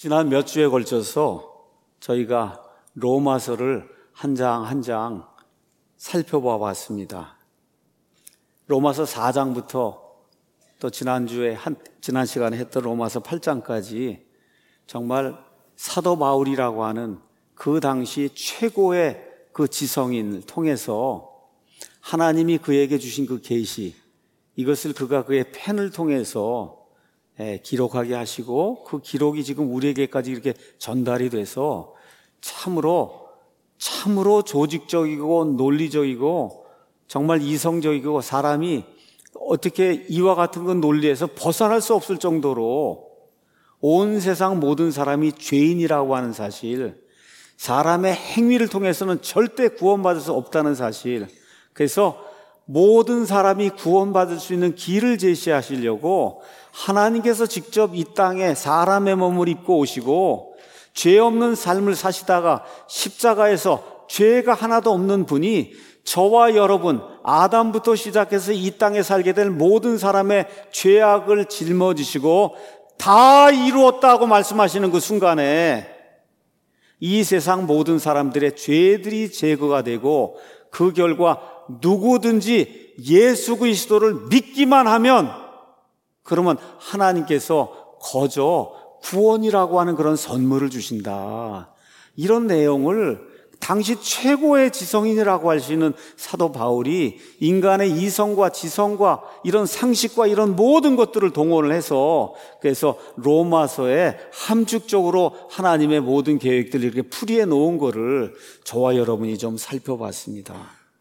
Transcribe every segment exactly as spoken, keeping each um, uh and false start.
지난 몇 주에 걸쳐서 저희가 로마서를 한 장 한 장 살펴봐 봤습니다. 로마서 사 장부터 또 지난주에 한, 지난 시간에 했던 로마서 팔 장까지 정말 사도 바울이라고 하는 그 당시 최고의 그 지성인을 통해서 하나님이 그에게 주신 그 계시, 이것을 그가 그의 펜을 통해서 기록하게 하시고 그 기록이 지금 우리에게까지 이렇게 전달이 돼서 참으로 참으로 조직적이고 논리적이고 정말 이성적이고 사람이 어떻게 이와 같은 건 논리에서 벗어날 수 없을 정도로 온 세상 모든 사람이 죄인이라고 하는 사실, 사람의 행위를 통해서는 절대 구원받을 수 없다는 사실, 그래서 모든 사람이 구원받을 수 있는 길을 제시하시려고 하나님께서 직접 이 땅에 사람의 몸을 입고 오시고 죄 없는 삶을 사시다가 십자가에서 죄가 하나도 없는 분이 저와 여러분, 아담부터 시작해서 이 땅에 살게 될 모든 사람의 죄악을 짊어지시고 다 이루었다고 말씀하시는 그 순간에 이 세상 모든 사람들의 죄들이 제거가 되고 그 결과 누구든지 예수 그리스도를 믿기만 하면 그러면 하나님께서 거저 구원이라고 하는 그런 선물을 주신다. 이런 내용을 당시 최고의 지성인이라고 할 수 있는 사도 바울이 인간의 이성과 지성과 이런 상식과 이런 모든 것들을 동원을 해서 그래서 로마서에 함축적으로 하나님의 모든 계획들을 이렇게 풀이해 놓은 거를 저와 여러분이 좀 살펴봤습니다.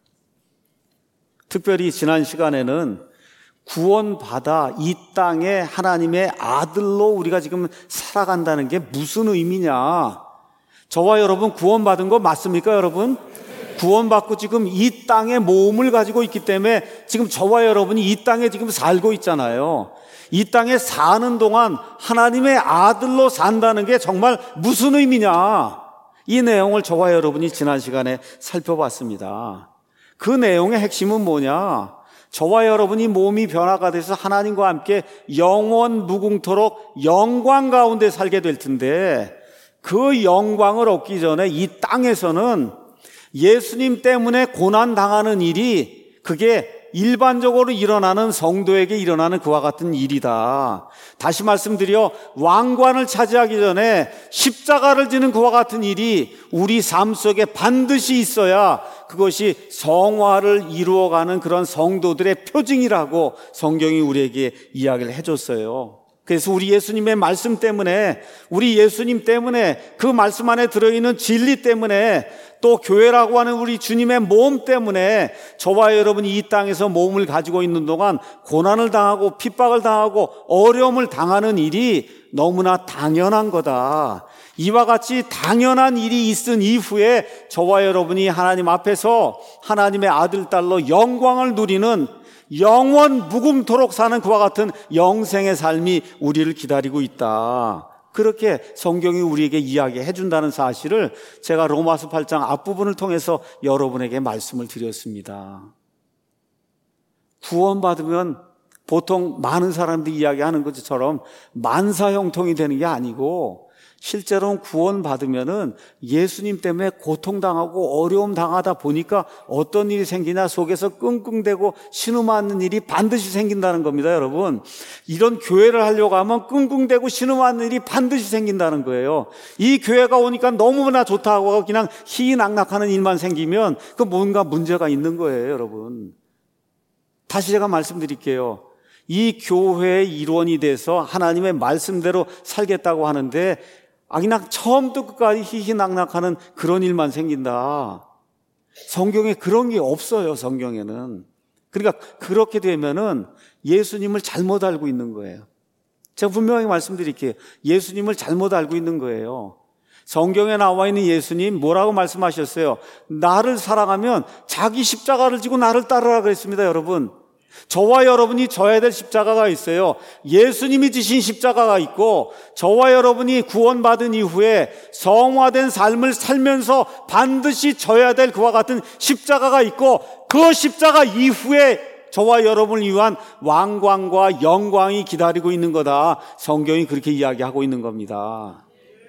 특별히 지난 시간에는 구원받아 이 땅에 하나님의 아들로 우리가 지금 살아간다는 게 무슨 의미냐? 저와 여러분 구원받은 거 맞습니까, 여러분? 구원받고 지금 이 땅에 몸을 가지고 있기 때문에 지금 저와 여러분이 이 땅에 지금 살고 있잖아요. 이 땅에 사는 동안 하나님의 아들로 산다는 게 정말 무슨 의미냐? 이 내용을 저와 여러분이 지난 시간에 살펴봤습니다. 그 내용의 핵심은 뭐냐? 저와 여러분이 몸이 변화가 돼서 하나님과 함께 영원 무궁토록 영광 가운데 살게 될 텐데 그 영광을 얻기 전에 이 땅에서는 예수님 때문에 고난당하는 일이 그게 일반적으로 일어나는 성도에게 일어나는 그와 같은 일이다. 다시 말씀드려 왕관을 차지하기 전에 십자가를 지는 그와 같은 일이 우리 삶 속에 반드시 있어야 그것이 성화를 이루어가는 그런 성도들의 표징이라고 성경이 우리에게 이야기를 해줬어요. 그래서 우리 예수님의 말씀 때문에, 우리 예수님 때문에, 그 말씀 안에 들어있는 진리 때문에, 또 교회라고 하는 우리 주님의 몸 때문에 저와 여러분이 이 땅에서 몸을 가지고 있는 동안 고난을 당하고 핍박을 당하고 어려움을 당하는 일이 너무나 당연한 거다. 이와 같이 당연한 일이 있은 이후에 저와 여러분이 하나님 앞에서 하나님의 아들, 딸로 영광을 누리는 영원 무궁토록 사는 그와 같은 영생의 삶이 우리를 기다리고 있다. 그렇게 성경이 우리에게 이야기해 준다는 사실을 제가 로마서 팔 장 앞부분을 통해서 여러분에게 말씀을 드렸습니다. 구원받으면 보통 많은 사람들이 이야기하는 것처럼 만사형통이 되는 게 아니고 실제로는 구원받으면은 예수님 때문에 고통당하고 어려움 당하다 보니까 어떤 일이 생기냐 속에서 끙끙대고 신음하는 일이 반드시 생긴다는 겁니다, 여러분. 이런 교회를 하려고 하면 끙끙대고 신음하는 일이 반드시 생긴다는 거예요. 이 교회가 오니까 너무나 좋다고 그냥 희희낙낙하는 일만 생기면 그 뭔가 문제가 있는 거예요, 여러분. 다시 제가 말씀드릴게요. 이 교회의 일원이 돼서 하나님의 말씀대로 살겠다고 하는데 아, 그냥 처음부터 끝까지 희희낙낙하는 그런 일만 생긴다. 성경에 그런 게 없어요, 성경에는. 그러니까 그렇게 되면은 예수님을 잘못 알고 있는 거예요. 제가 분명히 말씀드릴게요. 예수님을 잘못 알고 있는 거예요. 성경에 나와 있는 예수님 뭐라고 말씀하셨어요? 나를 사랑하면 자기 십자가를 지고 나를 따르라 그랬습니다, 여러분. 저와 여러분이 져야 될 십자가가 있어요. 예수님이 지신 십자가가 있고 저와 여러분이 구원받은 이후에 성화된 삶을 살면서 반드시 져야 될 그와 같은 십자가가 있고 그 십자가 이후에 저와 여러분을 위한 왕광과 영광이 기다리고 있는 거다. 성경이 그렇게 이야기하고 있는 겁니다.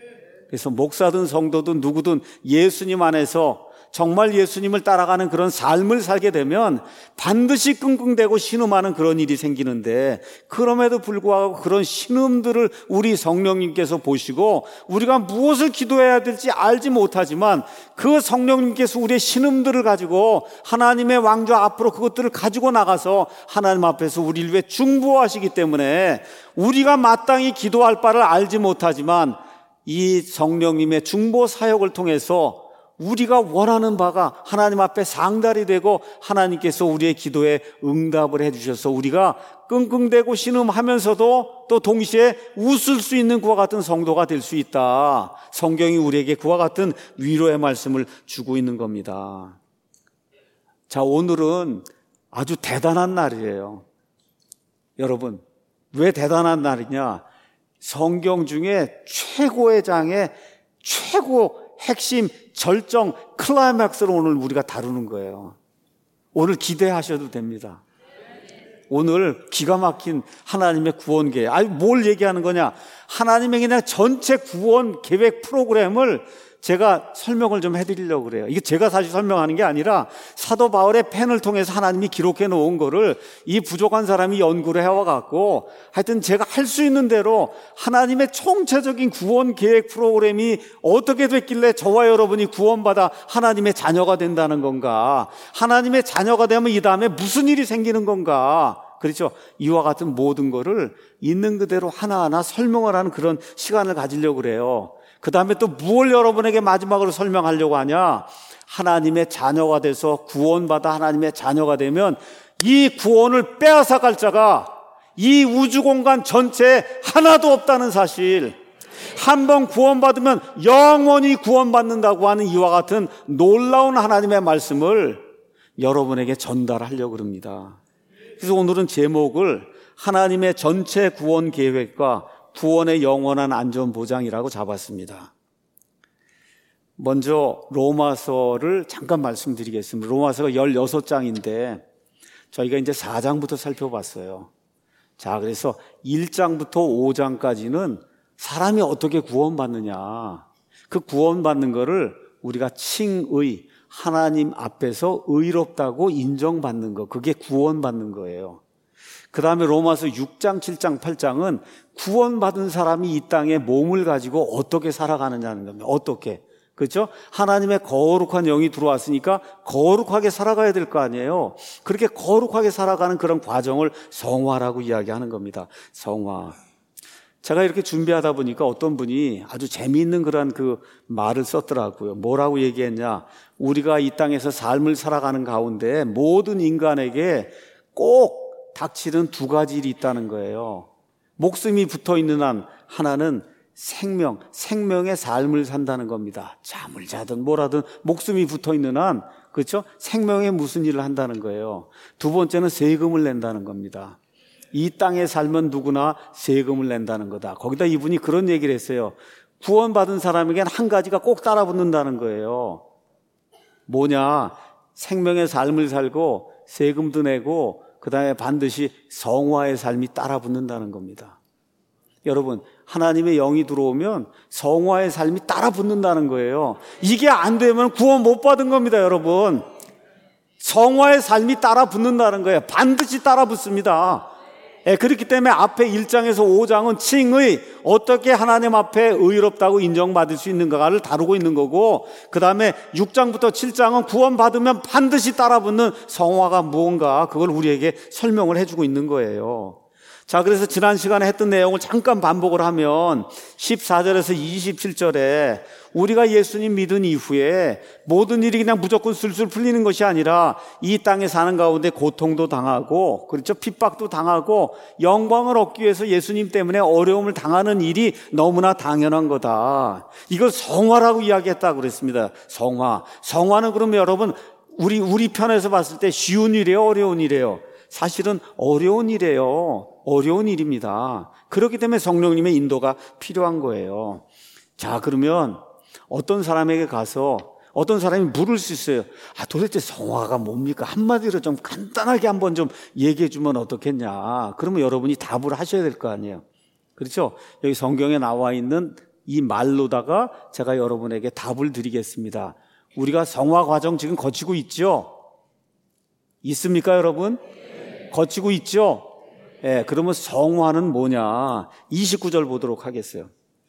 그래서 목사든 성도든 누구든 예수님 안에서 정말 예수님을 따라가는 그런 삶을 살게 되면 반드시 끙끙대고 신음하는 그런 일이 생기는데, 그럼에도 불구하고 그런 신음들을 우리 성령님께서 보시고 우리가 무엇을 기도해야 될지 알지 못하지만 그 성령님께서 우리의 신음들을 가지고 하나님의 왕좌 앞으로 그것들을 가지고 나가서 하나님 앞에서 우리를 위해 중보하시기 때문에 우리가 마땅히 기도할 바를 알지 못하지만 이 성령님의 중보 사역을 통해서 우리가 원하는 바가 하나님 앞에 상달이 되고 하나님께서 우리의 기도에 응답을 해주셔서 우리가 끙끙대고 신음하면서도 또 동시에 웃을 수 있는 그와 같은 성도가 될 수 있다. 성경이 우리에게 그와 같은 위로의 말씀을 주고 있는 겁니다. 자, 오늘은 아주 대단한 날이에요. 여러분, 왜 대단한 날이냐? 성경 중에 최고의 장의 최고 핵심, 절정, 클라이맥스를 오늘 우리가 다루는 거예요. 오늘 기대하셔도 됩니다. 오늘 기가 막힌 하나님의 구원 계획. 아니, 뭘 얘기하는 거냐? 하나님의 그냥 전체 구원 계획 프로그램을 제가 설명을 좀 해드리려고 그래요. 이게 제가 사실 설명하는 게 아니라 사도 바울의 펜을 통해서 하나님이 기록해 놓은 거를 이 부족한 사람이 연구를 해와갖고 하여튼 제가 할 수 있는 대로 하나님의 총체적인 구원 계획 프로그램이 어떻게 됐길래 저와 여러분이 구원받아 하나님의 자녀가 된다는 건가, 하나님의 자녀가 되면 이 다음에 무슨 일이 생기는 건가, 그렇죠? 이와 같은 모든 거를 있는 그대로 하나하나 설명을 하는 그런 시간을 가지려고 그래요. 그 다음에 또 무엇을 여러분에게 마지막으로 설명하려고 하냐? 하나님의 자녀가 돼서 구원받아 하나님의 자녀가 되면 이 구원을 빼앗아갈 자가 이 우주공간 전체에 하나도 없다는 사실, 한 번 구원받으면 영원히 구원받는다고 하는 이와 같은 놀라운 하나님의 말씀을 여러분에게 전달하려고 합니다. 그래서 오늘은 제목을 하나님의 전체 구원 계획과 구원의 영원한 안전 보장이라고 잡았습니다. 먼저 로마서를 잠깐 말씀드리겠습니다. 로마서가 열여섯 장인데 저희가 이제 사 장부터 살펴봤어요. 자, 그래서 일 장부터 오 장까지는 사람이 어떻게 구원받느냐, 그 구원받는 거를 우리가 칭의, 하나님 앞에서 의롭다고 인정받는 거, 그게 구원받는 거예요. 그 다음에 로마서 육 장, 칠 장, 팔 장은 구원받은 사람이 이 땅에 몸을 가지고 어떻게 살아가느냐는 겁니다. 어떻게? 그렇죠? 하나님의 거룩한 영이 들어왔으니까 거룩하게 살아가야 될 거 아니에요. 그렇게 거룩하게 살아가는 그런 과정을 성화라고 이야기하는 겁니다. 성화. 제가 이렇게 준비하다 보니까 어떤 분이 아주 재미있는 그런 그 말을 썼더라고요. 뭐라고 얘기했냐? 우리가 이 땅에서 삶을 살아가는 가운데 모든 인간에게 꼭 닥치는 두 가지 일이 있다는 거예요. 목숨이 붙어 있는 한 하나는 생명, 생명의 삶을 산다는 겁니다. 잠을 자든 뭐라든 목숨이 붙어 있는 한, 그렇죠? 생명의 무슨 일을 한다는 거예요. 두 번째는 세금을 낸다는 겁니다. 이 땅에 살면 누구나 세금을 낸다는 거다. 거기다 이분이 그런 얘기를 했어요. 구원받은 사람에겐 한 가지가 꼭 따라붙는다는 거예요. 뭐냐? 생명의 삶을 살고 세금도 내고 그 다음에 반드시 성화의 삶이 따라붙는다는 겁니다. 여러분, 하나님의 영이 들어오면 성화의 삶이 따라붙는다는 거예요. 이게 안 되면 구원 못 받은 겁니다, 여러분. 성화의 삶이 따라붙는다는 거예요. 반드시 따라붙습니다. 예, 그렇기 때문에 앞에 일 장에서 오 장은 칭의, 어떻게 하나님 앞에 의롭다고 인정받을 수 있는가를 다루고 있는 거고, 그 다음에 육 장부터 칠 장은 구원받으면 반드시 따라붙는 성화가 무언가, 그걸 우리에게 설명을 해주고 있는 거예요. 자, 그래서 지난 시간에 했던 내용을 잠깐 반복을 하면 십사 절에서 이십칠 절에 우리가 예수님 믿은 이후에 모든 일이 그냥 무조건 술술 풀리는 것이 아니라 이 땅에 사는 가운데 고통도 당하고, 그렇죠? 핍박도 당하고 영광을 얻기 위해서 예수님 때문에 어려움을 당하는 일이 너무나 당연한 거다. 이걸 성화라고 이야기했다고 그랬습니다. 성화. 성화는 그러면 여러분 우리 우리 편에서 봤을 때 쉬운 일이에요, 어려운 일이에요? 사실은 어려운 일이에요. 어려운 일입니다. 그렇기 때문에 성령님의 인도가 필요한 거예요. 자, 그러면 어떤 사람에게 가서 어떤 사람이 물을 수 있어요. 아, 도대체 성화가 뭡니까? 한마디로 좀 간단하게 한번 좀 얘기해 주면 어떻겠냐. 그러면 여러분이 답을 하셔야 될 거 아니에요. 그렇죠? 여기 성경에 나와 있는 이 말로다가 제가 여러분에게 답을 드리겠습니다. 우리가 성화 과정 지금 거치고 있죠? 있습니까, 여러분? 거치고 있죠? 예, 그러면 성화는 뭐냐? 이십구 절 보도록 하겠어요.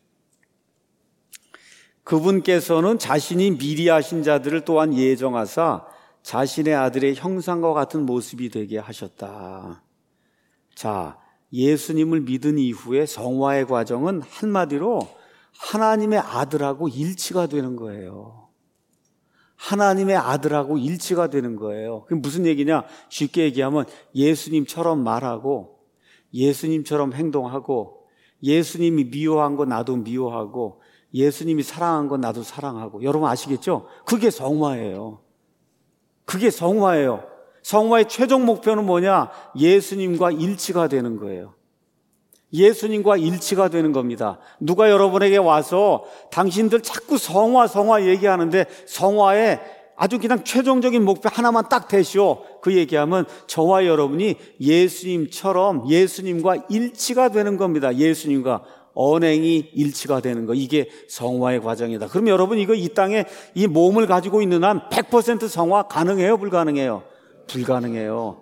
그분께서는 자신이 미리 하신 자들을 또한 예정하사 자신의 아들의 형상과 같은 모습이 되게 하셨다. 자, 예수님을 믿은 이후에 성화의 과정은 한마디로 하나님의 아들하고 일치가 되는 거예요. 하나님의 아들하고 일치가 되는 거예요. 그게 무슨 얘기냐? 쉽게 얘기하면 예수님처럼 말하고 예수님처럼 행동하고 예수님이 미워한 거 나도 미워하고 예수님이 사랑한 거 나도 사랑하고. 여러분 아시겠죠? 그게 성화예요. 그게 성화예요. 성화의 최종 목표는 뭐냐? 예수님과 일치가 되는 거예요. 예수님과 일치가 되는 겁니다. 누가 여러분에게 와서 당신들 자꾸 성화 성화 얘기하는데 성화의 아주 그냥 최종적인 목표 하나만 딱 대시오, 그 얘기하면 저와 여러분이 예수님처럼 예수님과 일치가 되는 겁니다. 예수님과 언행이 일치가 되는 거, 이게 성화의 과정이다. 그럼 여러분 이거 이 땅에 이 몸을 가지고 있는 한 백 퍼센트 성화 가능해요? 불가능해요? 불가능해요.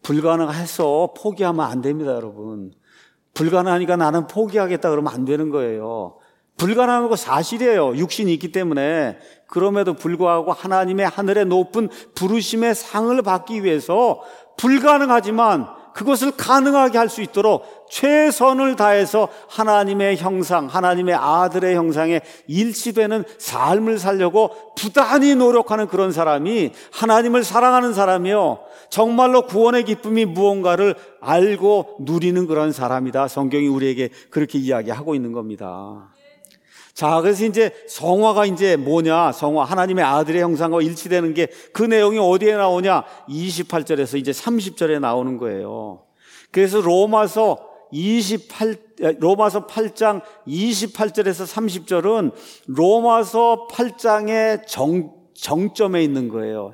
불가능해서 포기하면 안 됩니다, 여러분. 불가능하니까 나는 포기하겠다 그러면 안 되는 거예요. 불가능한 거 사실이에요. 육신이 있기 때문에. 그럼에도 불구하고 하나님의 하늘의 높은 부르심의 상을 받기 위해서 불가능하지만 그것을 가능하게 할 수 있도록 최선을 다해서 하나님의 형상, 하나님의 아들의 형상에 일치되는 삶을 살려고 부단히 노력하는 그런 사람이 하나님을 사랑하는 사람이요, 정말로 구원의 기쁨이 무언가를 알고 누리는 그런 사람이다. 성경이 우리에게 그렇게 이야기하고 있는 겁니다. 자, 그래서 이제 성화가 이제 뭐냐? 성화, 하나님의 아들의 형상과 일치되는 게 그 내용이 어디에 나오냐? 이십팔 절에서 이제 삼십 절에 나오는 거예요. 그래서 로마서 이십팔, 로마서 팔 장 이십팔 절에서 삼십 절은 로마서 팔 장의 정, 정점에 있는 거예요.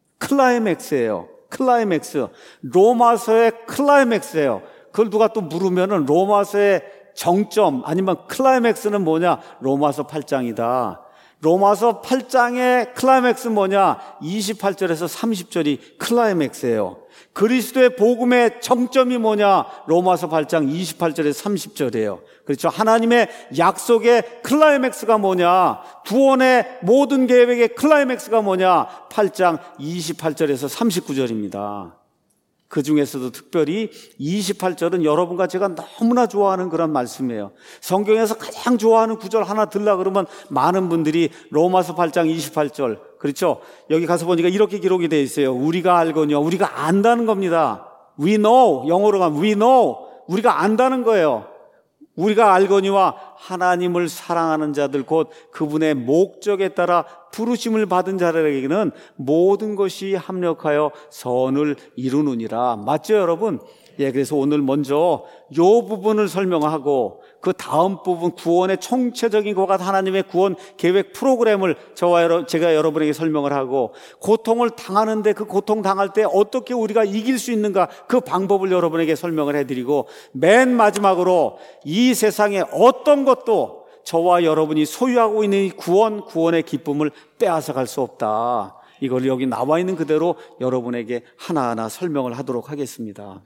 클라이맥스예요. 클라이맥스. 로마서의 클라이맥스예요. 그걸 누가 또 물으면은 로마서의 정점 아니면 클라이맥스는 뭐냐? 로마서 팔 장이다. 로마서 팔 장의 클라이맥스는 뭐냐? 이십팔 절에서 삼십 절이 클라이맥스예요. 그리스도의 복음의 정점이 뭐냐? 로마서 팔 장 이십팔 절에서 삼십 절이에요. 그렇죠? 하나님의 약속의 클라이맥스가 뭐냐? 구원의 모든 계획의 클라이맥스가 뭐냐? 팔 장 이십팔 절에서 삼십구 절입니다. 그 중에서도 특별히 이십팔 절은 여러분과 제가 너무나 좋아하는 그런 말씀이에요. 성경에서 가장 좋아하는 구절 하나 들라 그러면 많은 분들이 로마서 팔 장 이십팔 절, 그렇죠? 여기 가서 보니까 이렇게 기록이 되어 있어요. 우리가 알거니와, 우리가 안다는 겁니다. We know, 영어로 가면 we know, 우리가 안다는 거예요. 우리가 알거니와 하나님을 사랑하는 자들 곧 그분의 목적에 따라 부르심을 받은 자들에게는 모든 것이 합력하여 선을 이루느니라. 맞죠, 여러분? 예, 그래서 오늘 먼저 요 부분을 설명하고 그 다음 부분 구원의 총체적인 것과 하나님의 구원 계획 프로그램을 저와 여러, 제가 여러분에게 설명을 하고 고통을 당하는데 그 고통 당할 때 어떻게 우리가 이길 수 있는가 그 방법을 여러분에게 설명을 해드리고 맨 마지막으로 이 세상에 어떤 것도 저와 여러분이 소유하고 있는 이 구원, 구원의 기쁨을 빼앗아갈 수 없다. 이걸 여기 나와 있는 그대로 여러분에게 하나하나 설명을 하도록 하겠습니다.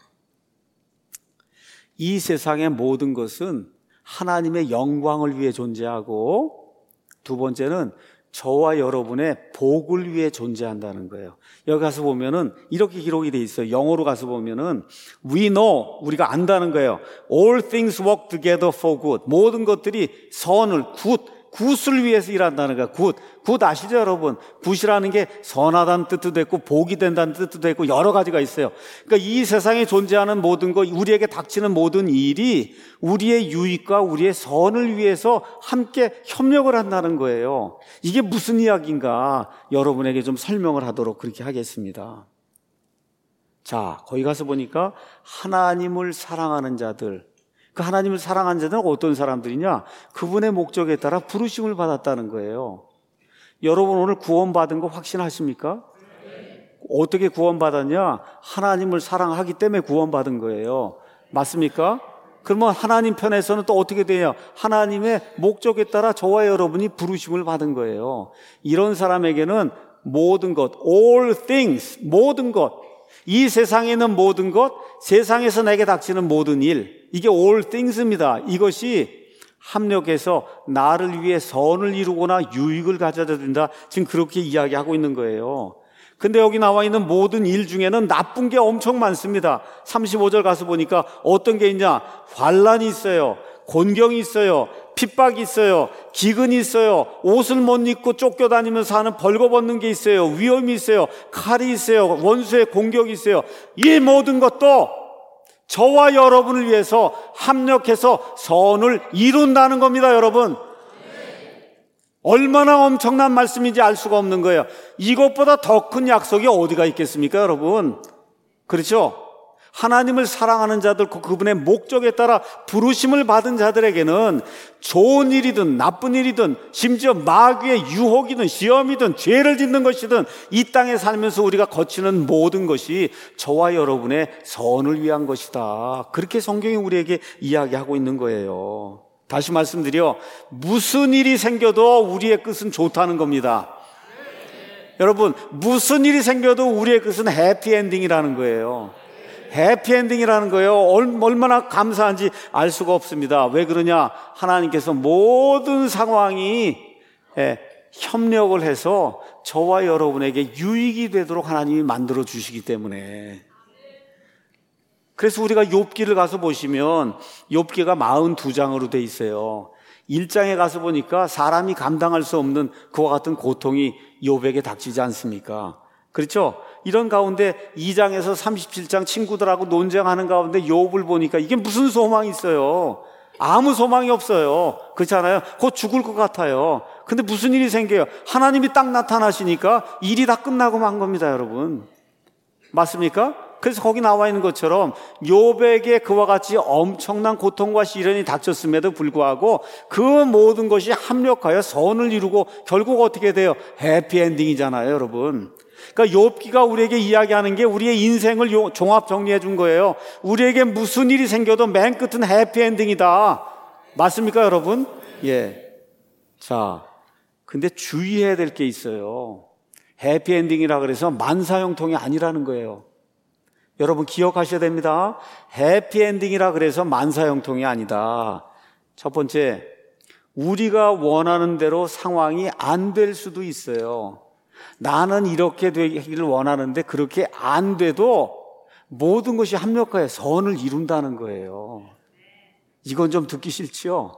이 세상의 모든 것은 하나님의 영광을 위해 존재하고 두 번째는 저와 여러분의 복을 위해 존재한다는 거예요. 여기 가서 보면은 이렇게 기록이 돼 있어요. 영어로 가서 보면은 we know, 우리가 안다는 거예요. All things work together for good. 모든 것들이 선을, 굿, 굿을 위해서 일한다는 거예요. 굿. 굿 아시죠, 여러분? 굿이라는 게 선하다는 뜻도 있고 복이 된다는 뜻도 있고 여러 가지가 있어요. 그러니까 이 세상에 존재하는 모든 것, 우리에게 닥치는 모든 일이 우리의 유익과 우리의 선을 위해서 함께 협력을 한다는 거예요. 이게 무슨 이야기인가 여러분에게 좀 설명을 하도록 그렇게 하겠습니다. 자, 거기 가서 보니까 하나님을 사랑하는 자들, 그 하나님을 사랑하는 자들은 어떤 사람들이냐? 그분의 목적에 따라 부르심을 받았다는 거예요. 여러분 오늘 구원받은 거 확신하십니까? 네. 어떻게 구원받았냐? 하나님을 사랑하기 때문에 구원받은 거예요. 맞습니까? 그러면 하나님 편에서는 또 어떻게 돼요? 하나님의 목적에 따라 저와 여러분이 부르심을 받은 거예요. 이런 사람에게는 모든 것, all things, 모든 것, 이 세상에 있는 모든 것, 세상에서 내게 닥치는 모든 일, 이게 all things입니다. 이것이 합력해서 나를 위해 선을 이루거나 유익을 가져다 준다. 지금 그렇게 이야기하고 있는 거예요. 근데 여기 나와 있는 모든 일 중에는 나쁜 게 엄청 많습니다. 삼십오 절 가서 보니까 어떤 게 있냐? 환난이 있어요. 곤경이 있어요. 핍박이 있어요. 기근이 있어요. 옷을 못 입고 쫓겨다니면서 하는 벌거벗는 게 있어요. 위험이 있어요. 칼이 있어요. 원수의 공격이 있어요. 이 모든 것도 저와 여러분을 위해서 합력해서 선을 이룬다는 겁니다, 여러분. 얼마나 엄청난 말씀인지 알 수가 없는 거예요. 이것보다 더 큰 약속이 어디가 있겠습니까, 여러분? 그렇죠? 하나님을 사랑하는 자들, 그분의 목적에 따라 부르심을 받은 자들에게는 좋은 일이든 나쁜 일이든 심지어 마귀의 유혹이든 시험이든 죄를 짓는 것이든 이 땅에 살면서 우리가 거치는 모든 것이 저와 여러분의 선을 위한 것이다. 그렇게 성경이 우리에게 이야기하고 있는 거예요. 다시 말씀드려, 무슨 일이 생겨도 우리의 끝은 좋다는 겁니다. 여러분, 무슨 일이 생겨도 우리의 끝은 해피엔딩이라는 거예요. 해피엔딩이라는 거예요. 얼마나 감사한지 알 수가 없습니다. 왜 그러냐? 하나님께서 모든 상황이 협력을 해서 저와 여러분에게 유익이 되도록 하나님이 만들어 주시기 때문에. 그래서 우리가 욥기를 가서 보시면 욥기가 사십이 장으로 돼 있어요. 일 장에 가서 보니까 사람이 감당할 수 없는 그와 같은 고통이 욥에게 닥치지 않습니까? 그렇죠? 이런 가운데 이 장에서 삼십칠 장 친구들하고 논쟁하는 가운데 욥을 보니까 이게 무슨 소망이 있어요? 아무 소망이 없어요. 그렇잖아요? 곧 죽을 것 같아요. 근데 무슨 일이 생겨요? 하나님이 딱 나타나시니까 일이 다 끝나고 만 겁니다, 여러분. 맞습니까? 그래서 거기 나와 있는 것처럼 욥에게 그와 같이 엄청난 고통과 시련이 닥쳤음에도 불구하고 그 모든 것이 합력하여 선을 이루고 결국 어떻게 돼요? 해피엔딩이잖아요, 여러분. 그러니까 욥기가 우리에게 이야기하는 게 우리의 인생을 종합 정리해 준 거예요. 우리에게 무슨 일이 생겨도 맨 끝은 해피엔딩이다. 맞습니까, 여러분? 예. 자, 근데 주의해야 될 게 있어요. 해피엔딩이라 그래서 만사형통이 아니라는 거예요. 여러분 기억하셔야 됩니다. 해피엔딩이라 그래서 만사형통이 아니다. 첫 번째, 우리가 원하는 대로 상황이 안 될 수도 있어요. 나는 이렇게 되기를 원하는데 그렇게 안 돼도 모든 것이 합력하여 선을 이룬다는 거예요. 이건 좀 듣기 싫지요?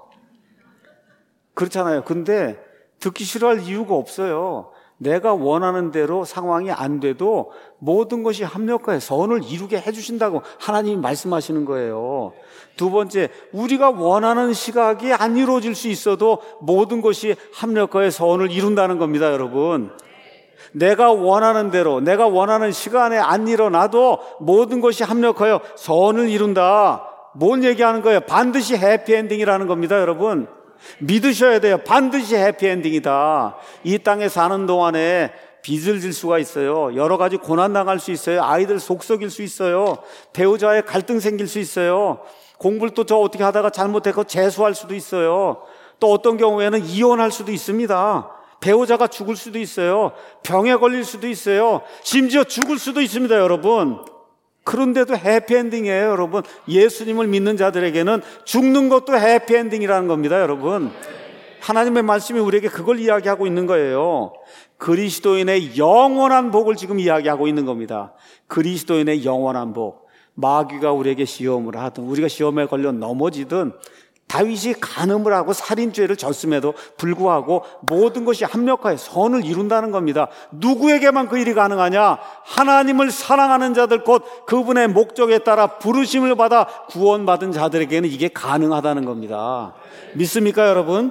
그렇잖아요. 근데 듣기 싫어할 이유가 없어요. 내가 원하는 대로 상황이 안 돼도 모든 것이 합력하여 선을 이루게 해주신다고 하나님이 말씀하시는 거예요. 두 번째, 우리가 원하는 시각이 안 이루어질 수 있어도 모든 것이 합력하여 선을 이룬다는 겁니다, 여러분. 내가 원하는 대로, 내가 원하는 시간에 안 일어나도 모든 것이 합력하여 선을 이룬다. 뭘 얘기하는 거예요? 반드시 해피엔딩이라는 겁니다, 여러분. 믿으셔야 돼요. 반드시 해피엔딩이다. 이 땅에 사는 동안에 빚을 질 수가 있어요. 여러 가지 고난 당할 수 있어요. 아이들 속썩일 수 있어요. 배우자의 갈등 생길 수 있어요. 공부를 또 저 어떻게 하다가 잘못해서 재수할 수도 있어요. 또 어떤 경우에는 이혼할 수도 있습니다. 배우자가 죽을 수도 있어요. 병에 걸릴 수도 있어요. 심지어 죽을 수도 있습니다, 여러분. 그런데도 해피엔딩이에요, 여러분. 예수님을 믿는 자들에게는 죽는 것도 해피엔딩이라는 겁니다, 여러분. 하나님의 말씀이 우리에게 그걸 이야기하고 있는 거예요. 그리스도인의 영원한 복을 지금 이야기하고 있는 겁니다. 그리스도인의 영원한 복. 마귀가 우리에게 시험을 하든 우리가 시험에 걸려 넘어지든 다윗이 간음을 하고 살인죄를 졌음에도 불구하고 모든 것이 합력하여 선을 이룬다는 겁니다. 누구에게만 그 일이 가능하냐? 하나님을 사랑하는 자들, 곧 그분의 목적에 따라 부르심을 받아 구원받은 자들에게는 이게 가능하다는 겁니다. 믿습니까, 여러분?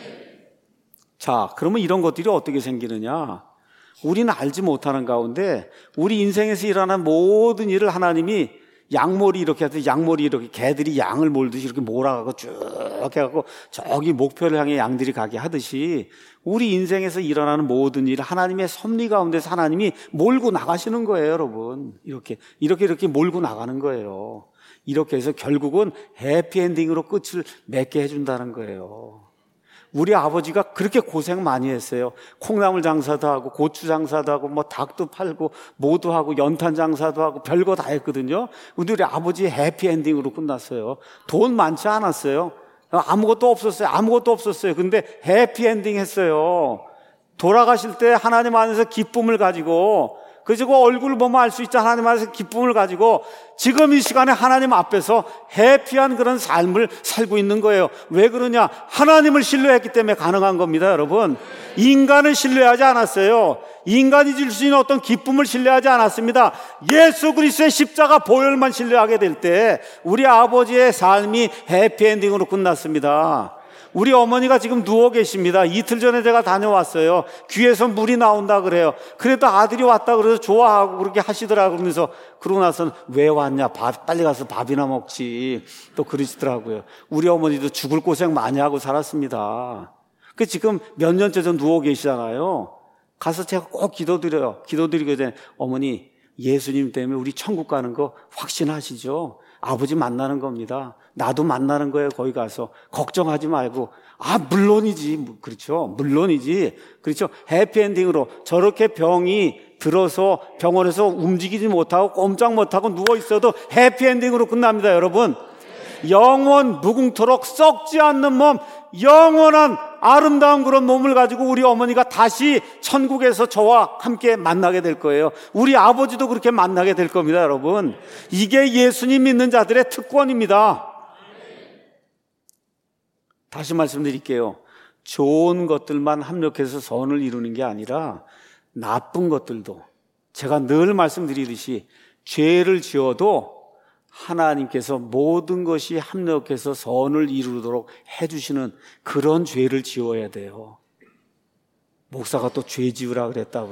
자, 그러면 이런 것들이 어떻게 생기느냐? 우리는 알지 못하는 가운데 우리 인생에서 일어나는 모든 일을 하나님이 양몰이 이렇게 하듯이 양몰이 이렇게 개들이 양을 몰듯이 이렇게 몰아가고 쭉 해갖고 저기 목표를 향해 양들이 가게 하듯이 우리 인생에서 일어나는 모든 일 하나님의 섭리 가운데서 하나님이 몰고 나가시는 거예요, 여러분. 이렇게 이렇게 이렇게 몰고 나가는 거예요. 이렇게 해서 결국은 해피엔딩으로 끝을 맺게 해준다는 거예요. 우리 아버지가 그렇게 고생 많이 했어요. 콩나물 장사도 하고 고추 장사도 하고 뭐 닭도 팔고 뭐도 하고 연탄 장사도 하고 별거 다 했거든요. 근데 우리 아버지 해피엔딩으로 끝났어요. 돈 많지 않았어요. 아무것도 없었어요. 아무것도 없었어요. 근데 해피엔딩 했어요. 돌아가실 때 하나님 안에서 기쁨을 가지고, 그리고 얼굴을 보면 알 수 있죠. 하나님 안에서 기쁨을 가지고 지금 이 시간에 하나님 앞에서 해피한 그런 삶을 살고 있는 거예요. 왜 그러냐? 하나님을 신뢰했기 때문에 가능한 겁니다, 여러분. 인간을 신뢰하지 않았어요. 인간이 줄 수 있는 어떤 기쁨을 신뢰하지 않았습니다. 예수 그리스도의 십자가 보혈만 신뢰하게 될 때 우리 아버지의 삶이 해피엔딩으로 끝났습니다. 우리 어머니가 지금 누워 계십니다. 이틀 전에 제가 다녀왔어요. 귀에서 물이 나온다 그래요. 그래도 아들이 왔다 그래서 좋아하고 그렇게 하시더라고요. 그러면서 그러고 나서는 왜 왔냐? 밥, 빨리 가서 밥이나 먹지. 또 그러시더라고요. 우리 어머니도 죽을 고생 많이 하고 살았습니다. 그 지금 몇 년째 좀 누워 계시잖아요. 가서 제가 꼭 기도드려요. 기도드리게 되면 어머니, 예수님 때문에 우리 천국 가는 거 확신하시죠? 아버지 만나는 겁니다. 나도 만나는 거예요. 거기 가서 걱정하지 말고. 아 물론이지. 그렇죠. 물론이지. 그렇죠. 해피엔딩으로. 저렇게 병이 들어서 병원에서 움직이지 못하고 꼼짝 못하고 누워있어도 해피엔딩으로 끝납니다, 여러분. 영원 무궁토록 썩지 않는 몸, 영원한 아름다운 그런 몸을 가지고 우리 어머니가 다시 천국에서 저와 함께 만나게 될 거예요. 우리 아버지도 그렇게 만나게 될 겁니다, 여러분. 이게 예수님 믿는 자들의 특권입니다. 다시 말씀드릴게요. 좋은 것들만 합력해서 선을 이루는 게 아니라 나쁜 것들도, 제가 늘 말씀드리듯이 죄를 지어도 하나님께서 모든 것이 합력해서 선을 이루도록 해주시는 그런 죄를 지어야 돼요. 목사가 또 죄 지으라 그랬다고.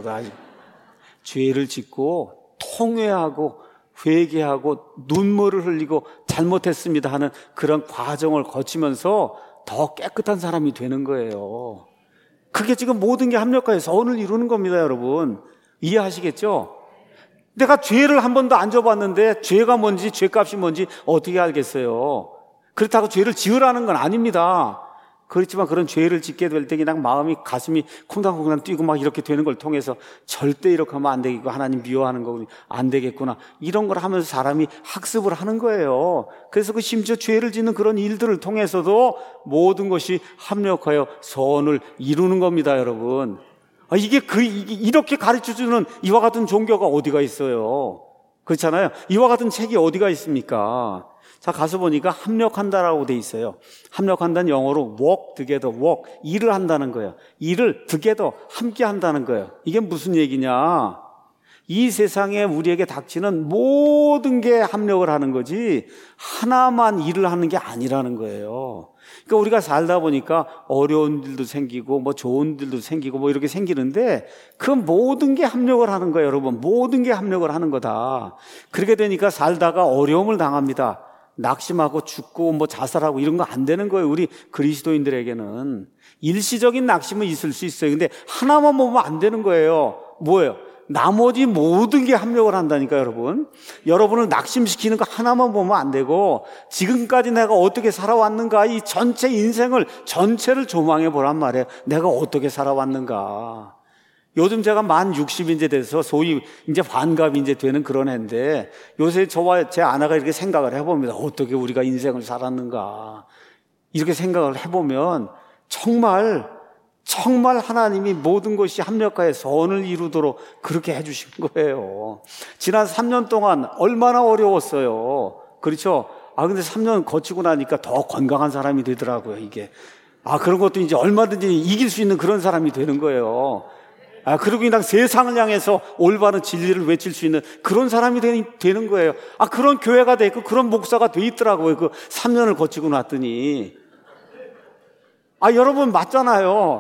죄를 짓고 통회하고 회개하고 눈물을 흘리고 잘못했습니다 하는 그런 과정을 거치면서 더 깨끗한 사람이 되는 거예요. 그게 지금 모든 게 합력하여서 선을 이루는 겁니다, 여러분. 이해하시겠죠? 내가 죄를 한 번도 안 져봤는데 죄가 뭔지, 죄값이 뭔지 어떻게 알겠어요? 그렇다고 죄를 지으라는 건 아닙니다. 그렇지만 그런 죄를 짓게 될 때 그냥 마음이, 가슴이 콩당콩당 뛰고 막 이렇게 되는 걸 통해서 절대 이렇게 하면 안 되겠고, 하나님 미워하는 거 안 되겠구나, 이런 걸 하면서 사람이 학습을 하는 거예요. 그래서 그 심지어 죄를 짓는 그런 일들을 통해서도 모든 것이 합력하여 선을 이루는 겁니다, 여러분. 아, 이게 그, 이게 이렇게 가르쳐주는 이와 같은 종교가 어디가 있어요? 그렇잖아요. 이와 같은 책이 어디가 있습니까? 자, 가서 보니까 합력한다라고 돼 있어요. 합력한다는 영어로 work together, work. 일을 한다는 거예요. 일을 together, 함께 한다는 거예요. 이게 무슨 얘기냐? 이 세상에 우리에게 닥치는 모든 게 합력을 하는 거지 하나만 일을 하는 게 아니라는 거예요. 그러니까 우리가 살다 보니까 어려운 일도 생기고 뭐 좋은 일도 생기고 뭐 이렇게 생기는데 그 모든 게 합력을 하는 거예요, 여러분. 모든 게 합력을 하는 거다. 그렇게 되니까 살다가 어려움을 당합니다. 낙심하고 죽고 뭐 자살하고 이런 거 안 되는 거예요, 우리 그리스도인들에게는. 일시적인 낙심은 있을 수 있어요. 근데 하나만 보면 안 되는 거예요. 뭐예요? 나머지 모든 게 합력을 한다니까, 여러분. 여러분을 낙심시키는 거 하나만 보면 안 되고 지금까지 내가 어떻게 살아왔는가, 이 전체 인생을 전체를 조망해 보란 말이에요. 내가 어떻게 살아왔는가. 요즘 제가 만 육십이 이제 돼서 소위 이제 환갑이 이제 되는 그런 애인데 요새 저와 제 아내가 이렇게 생각을 해봅니다. 어떻게 우리가 인생을 살았는가. 이렇게 생각을 해보면 정말 정말 하나님이 모든 것이 합력하여 선을 이루도록 그렇게 해주신 거예요. 지난 삼 년 동안 얼마나 어려웠어요. 그렇죠? 아, 근데 삼 년 거치고 나니까 더 건강한 사람이 되더라고요, 이게. 아, 그런 것도 이제 얼마든지 이길 수 있는 그런 사람이 되는 거예요. 아, 그리고 그냥 세상을 향해서 올바른 진리를 외칠 수 있는 그런 사람이 되, 되는 거예요. 아, 그런 교회가 돼 있고 그런 목사가 돼 있더라고요. 그 삼 년을 거치고 났더니. 아, 여러분 맞잖아요.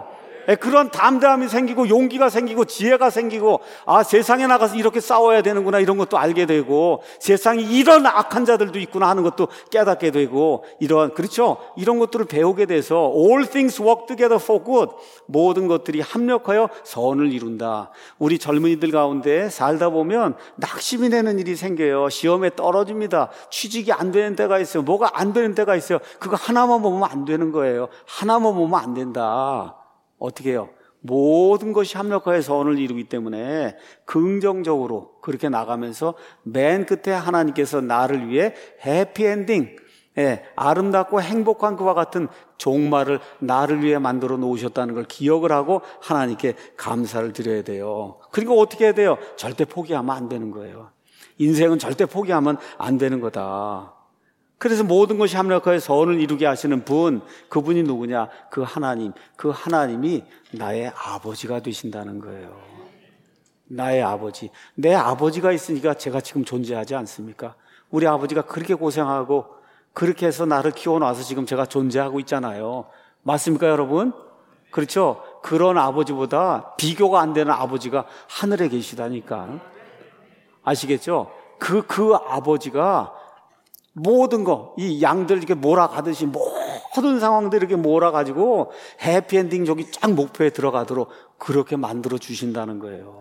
그런 담대함이 생기고 용기가 생기고 지혜가 생기고 아 세상에 나가서 이렇게 싸워야 되는구나 이런 것도 알게 되고 세상에 이런 악한 자들도 있구나 하는 것도 깨닫게 되고 이런 그렇죠? 이런 것들을 배우게 돼서 all things work together for good 모든 것들이 합력하여 선을 이룬다. 우리 젊은이들 가운데 살다 보면 낙심이 되는 일이 생겨요. 시험에 떨어집니다. 취직이 안 되는 때가 있어요. 뭐가 안 되는 때가 있어요. 그거 하나만 보면 안 되는 거예요. 하나만 보면 안 된다. 어떻게 해요? 모든 것이 합력하여 선을 이루기 때문에 긍정적으로 그렇게 나가면서 맨 끝에 하나님께서 나를 위해 해피엔딩, 예, 아름답고 행복한 그와 같은 종말을 나를 위해 만들어 놓으셨다는 걸 기억을 하고 하나님께 감사를 드려야 돼요. 그리고 어떻게 해야 돼요? 절대 포기하면 안 되는 거예요. 인생은 절대 포기하면 안 되는 거다. 그래서 모든 것이 합력하여 선을 이루게 하시는 분, 그분이 누구냐? 그 하나님, 그 하나님이 나의 아버지가 되신다는 거예요. 나의 아버지. 내 아버지가 있으니까 제가 지금 존재하지 않습니까? 우리 아버지가 그렇게 고생하고 그렇게 해서 나를 키워놔서 지금 제가 존재하고 있잖아요. 맞습니까, 여러분? 그렇죠? 그런 아버지보다 비교가 안 되는 아버지가 하늘에 계시다니까. 아시겠죠? 그, 그 아버지가 모든 거, 이 양들 이렇게 몰아가듯이 모든 상황들 이렇게 몰아가지고 해피엔딩 저기 쫙 목표에 들어가도록 그렇게 만들어 주신다는 거예요.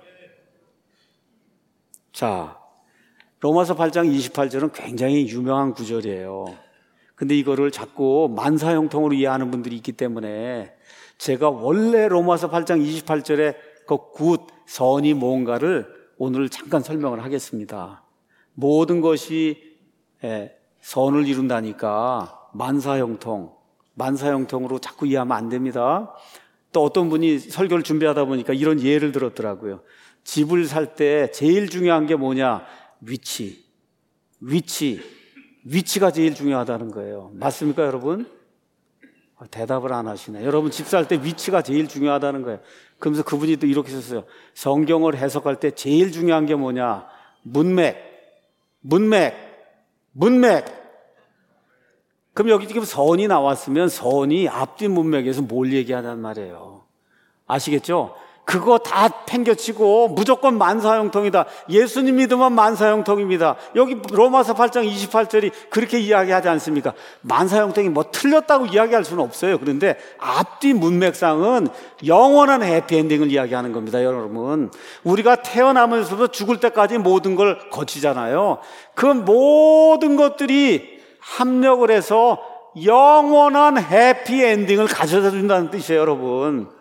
자, 로마서 팔 장 이십팔 절은 굉장히 유명한 구절이에요. 근데 이거를 자꾸 만사형통으로 이해하는 분들이 있기 때문에 제가 원래 로마서 팔 장 이십팔 절의 그 굿, 선이 뭔가를 오늘 잠깐 설명을 하겠습니다. 모든 것이 예, 선을 이룬다니까 만사형통, 만사형통으로 자꾸 이해하면 안 됩니다. 또 어떤 분이 설교를 준비하다 보니까 이런 예를 들었더라고요. 집을 살 때 제일 중요한 게 뭐냐? 위치, 위치, 위치가 제일 중요하다는 거예요. 맞습니까, 여러분? 대답을 안 하시네. 여러분 집 살 때 위치가 제일 중요하다는 거예요. 그러면서 그분이 또 이렇게 썼어요. 성경을 해석할 때 제일 중요한 게 뭐냐? 문맥, 문맥, 문맥. 그럼 여기 지금 선이 나왔으면 선이 앞뒤 문맥에서 뭘 얘기하단 말이에요. 아시겠죠? 그거 다 팽겨치고 무조건 만사형통이다. 예수님 믿으면 만사형통입니다. 여기 로마서 팔 장 이십팔 절이 그렇게 이야기하지 않습니까? 만사형통이 뭐 틀렸다고 이야기할 수는 없어요. 그런데 앞뒤 문맥상은 영원한 해피엔딩을 이야기하는 겁니다. 여러분, 우리가 태어나면서도 죽을 때까지 모든 걸 거치잖아요. 그 모든 것들이 합력을 해서 영원한 해피엔딩을 가져다 준다는 뜻이에요, 여러분.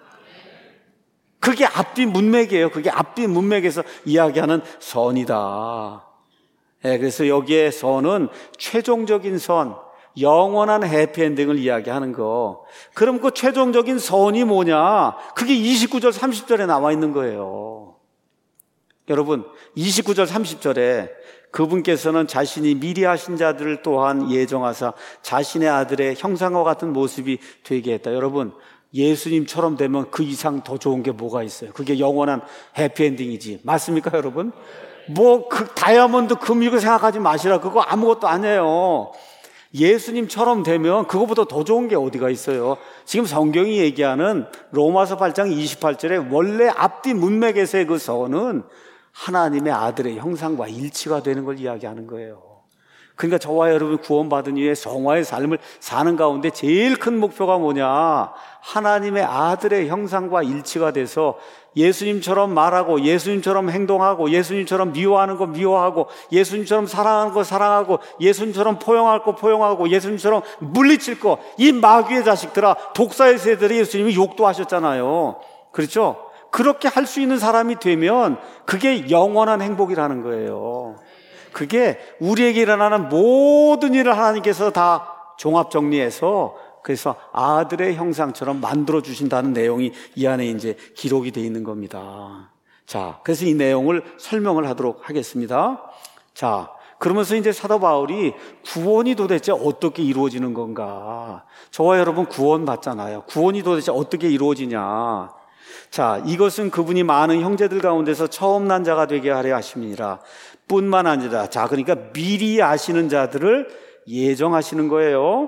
그게 앞뒤 문맥이에요. 그게 앞뒤 문맥에서 이야기하는 선이다. 네, 그래서 여기에 선은 최종적인 선, 영원한 해피엔딩을 이야기하는 거. 그럼 그 최종적인 선이 뭐냐? 그게 이십구 절 삼십 절에 나와 있는 거예요. 여러분, 이십구 절 삼십 절에 그분께서는 자신이 미리 하신 자들을 또한 예정하사 자신의 아들의 형상과 같은 모습이 되게 했다. 여러분, 예수님처럼 되면 그 이상 더 좋은 게 뭐가 있어요? 그게 영원한 해피엔딩이지. 맞습니까, 여러분? 뭐, 그, 다이아몬드, 금, 이거 생각하지 마시라. 그거 아무것도 아니에요. 예수님처럼 되면 그거보다 더 좋은 게 어디가 있어요? 지금 성경이 얘기하는 로마서 팔 장 이십팔 절에 원래 앞뒤 문맥에서의 그 선은 하나님의 아들의 형상과 일치가 되는 걸 이야기하는 거예요. 그러니까 저와 여러분 구원받은 이후에 성화의 삶을 사는 가운데 제일 큰 목표가 뭐냐? 하나님의 아들의 형상과 일치가 돼서 예수님처럼 말하고 예수님처럼 행동하고 예수님처럼 미워하는 거 미워하고 예수님처럼 사랑하는 거 사랑하고 예수님처럼 포용할 거 포용하고 예수님처럼 물리칠 거, 이 마귀의 자식들아, 독사의 세대들이 예수님이 욕도 하셨잖아요. 그렇죠? 그렇게 할 수 있는 사람이 되면 그게 영원한 행복이라는 거예요. 그게 우리에게 일어나는 모든 일을 하나님께서 다 종합 정리해서 그래서 아들의 형상처럼 만들어 주신다는 내용이 이 안에 이제 기록이 되어 있는 겁니다. 자, 그래서 이 내용을 설명을 하도록 하겠습니다. 자, 그러면서 이제 사도 바울이 구원이 도대체 어떻게 이루어지는 건가? 저와 여러분 구원 받잖아요. 구원이 도대체 어떻게 이루어지냐? 자, 이것은 그분이 많은 형제들 가운데서 처음 난 자가 되게 하려 하심이니라. 뿐만 아니라, 자, 그러니까 미리 아시는 자들을 예정하시는 거예요.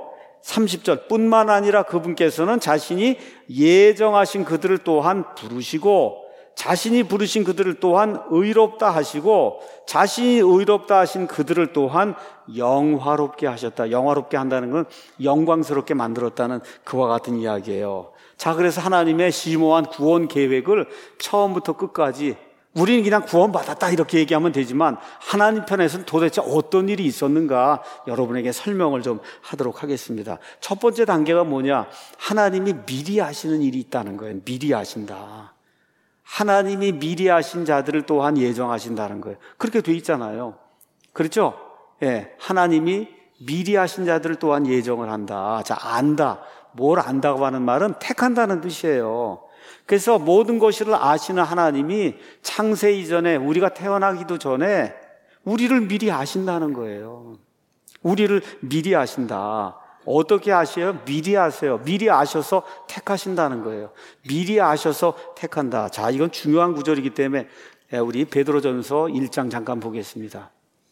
삼십 절 뿐만 아니라 그분께서는 자신이 예정하신 그들을 또한 부르시고 자신이 부르신 그들을 또한 의롭다 하시고 자신이 의롭다 하신 그들을 또한 영화롭게 하셨다. 영화롭게 한다는 건 영광스럽게 만들었다는 그와 같은 이야기예요. 자, 그래서 하나님의 심오한 구원 계획을 처음부터 끝까지 우리는 그냥 구원받았다 이렇게 얘기하면 되지만 하나님 편에서는 도대체 어떤 일이 있었는가 여러분에게 설명을 좀 하도록 하겠습니다. 첫 번째 단계가 뭐냐? 하나님이 미리 하시는 일이 있다는 거예요. 미리 하신다. 하나님이 미리 하신 자들을 또한 예정하신다는 거예요. 그렇게 돼 있잖아요. 그렇죠? 예, 하나님이 미리 하신 자들을 또한 예정을 한다. 자, 안다. 뭘 안다고 하는 말은 택한다는 뜻이에요. 그래서 모든 것을 아시는 하나님이 창세 이전에 우리가 태어나기도 전에 우리를 미리 아신다는 거예요. 우리를 미리 아신다. 어떻게 아셔요? 미리 아세요. 미리 아셔서 택하신다는 거예요. 미리 아셔서 택한다. 자, 이건 중요한 구절이기 때문에 우리 베드로전서 일 장 잠깐 보겠습니다.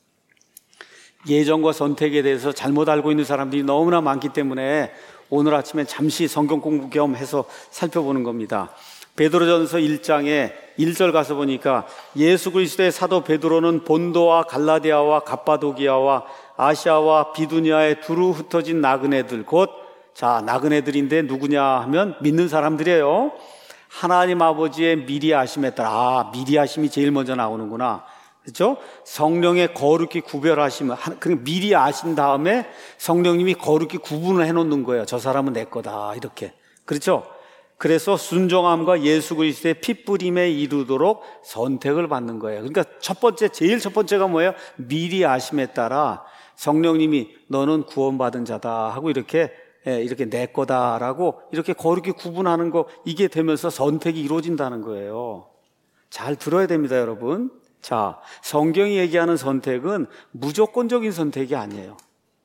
예정과 선택에 대해서 잘못 알고 있는 사람들이 너무나 많기 때문에 오늘 아침에 잠시 성경 공부 겸 해서 살펴보는 겁니다. 베드로전서 일 장에 일 절 가서 보니까 예수 그리스도의 사도 베드로는 본도와 갈라디아와 갑바도기아와 아시아와 비두니아에 두루 흩어진 나그네들 곧 자 나그네들인데 누구냐 하면 믿는 사람들이에요. 하나님 아버지의 미리 아심에 따라 아 미리 아심이 제일 먼저 나오는구나. 그렇죠? 성령의 거룩히 구별하심, 그러니까 미리 아신 다음에 성령님이 거룩히 구분을 해놓는 거예요. 저 사람은 내 거다 이렇게. 그렇죠? 그래서 순종함과 예수 그리스도의 핏부림에 이르도록 선택을 받는 거예요. 그러니까 첫 번째, 제일 첫 번째가 뭐예요? 미리 아심에 따라 성령님이 너는 구원받은 자다 하고 이렇게 이렇게 내 거다라고 이렇게 거룩히 구분하는 거, 이게 되면서 선택이 이루어진다는 거예요. 잘 들어야 됩니다, 여러분. 자, 성경이 얘기하는 선택은 무조건적인 선택이 아니에요.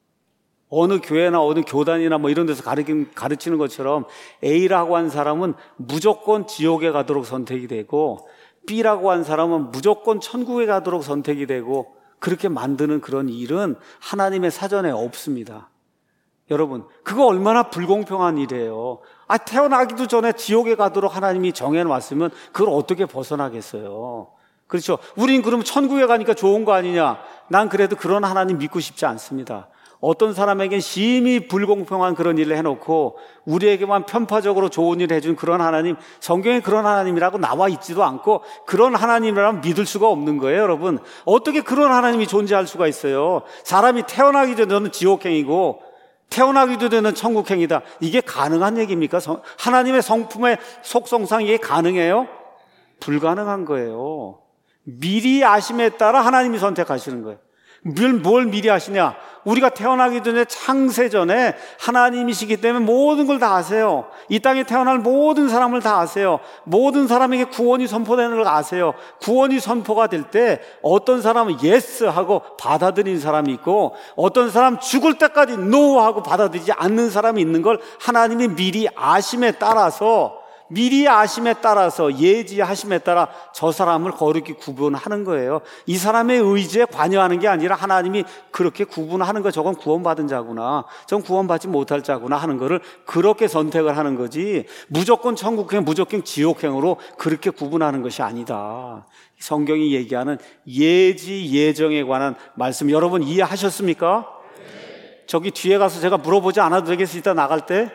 어느 교회나 어느 교단이나 뭐 이런 데서 가르치는, 가르치는 것처럼 A라고 한 사람은 무조건 지옥에 가도록 선택이 되고 B라고 한 사람은 무조건 천국에 가도록 선택이 되고 그렇게 만드는 그런 일은 하나님의 사전에 없습니다. 여러분, 그거 얼마나 불공평한 일이에요. 아, 태어나기도 전에 지옥에 가도록 하나님이 정해놨으면 그걸 어떻게 벗어나겠어요. 그렇죠. 우린 그러면 천국에 가니까 좋은 거 아니냐. 난 그래도 그런 하나님 믿고 싶지 않습니다. 어떤 사람에겐 심히 불공평한 그런 일을 해놓고 우리에게만 편파적으로 좋은 일을 해준 그런 하나님, 성경에 그런 하나님이라고 나와 있지도 않고 그런 하나님이라면 믿을 수가 없는 거예요. 여러분, 어떻게 그런 하나님이 존재할 수가 있어요. 사람이 태어나기 전에는 지옥행이고 태어나기도 전에는 천국행이다. 이게 가능한 얘기입니까? 하나님의 성품의 속성상 이게 가능해요? 불가능한 거예요. 미리 아심에 따라 하나님이 선택하시는 거예요. 뭘, 뭘 미리 하시냐? 우리가 태어나기 전에 창세 전에 하나님이시기 때문에 모든 걸 다 아세요. 이 땅에 태어날 모든 사람을 다 아세요. 모든 사람에게 구원이 선포되는 걸 아세요. 구원이 선포가 될 때 어떤 사람은 예스 하고 받아들이는 사람이 있고 어떤 사람 죽을 때까지 노 하고 받아들이지 않는 사람이 있는 걸 하나님이 미리 아심에 따라서 미리 아심에 따라서 예지하심에 따라 저 사람을 거룩히 구분하는 거예요. 이 사람의 의지에 관여하는 게 아니라 하나님이 그렇게 구분하는 거, 저건 구원받은 자구나, 저건 구원받지 못할 자구나 하는 거를 그렇게 선택을 하는 거지 무조건 천국행, 무조건 지옥행으로 그렇게 구분하는 것이 아니다. 성경이 얘기하는 예지, 예정에 관한 말씀 여러분 이해하셨습니까? 네. 저기 뒤에 가서 제가 물어보지 않아도 되겠습니다. 나갈 때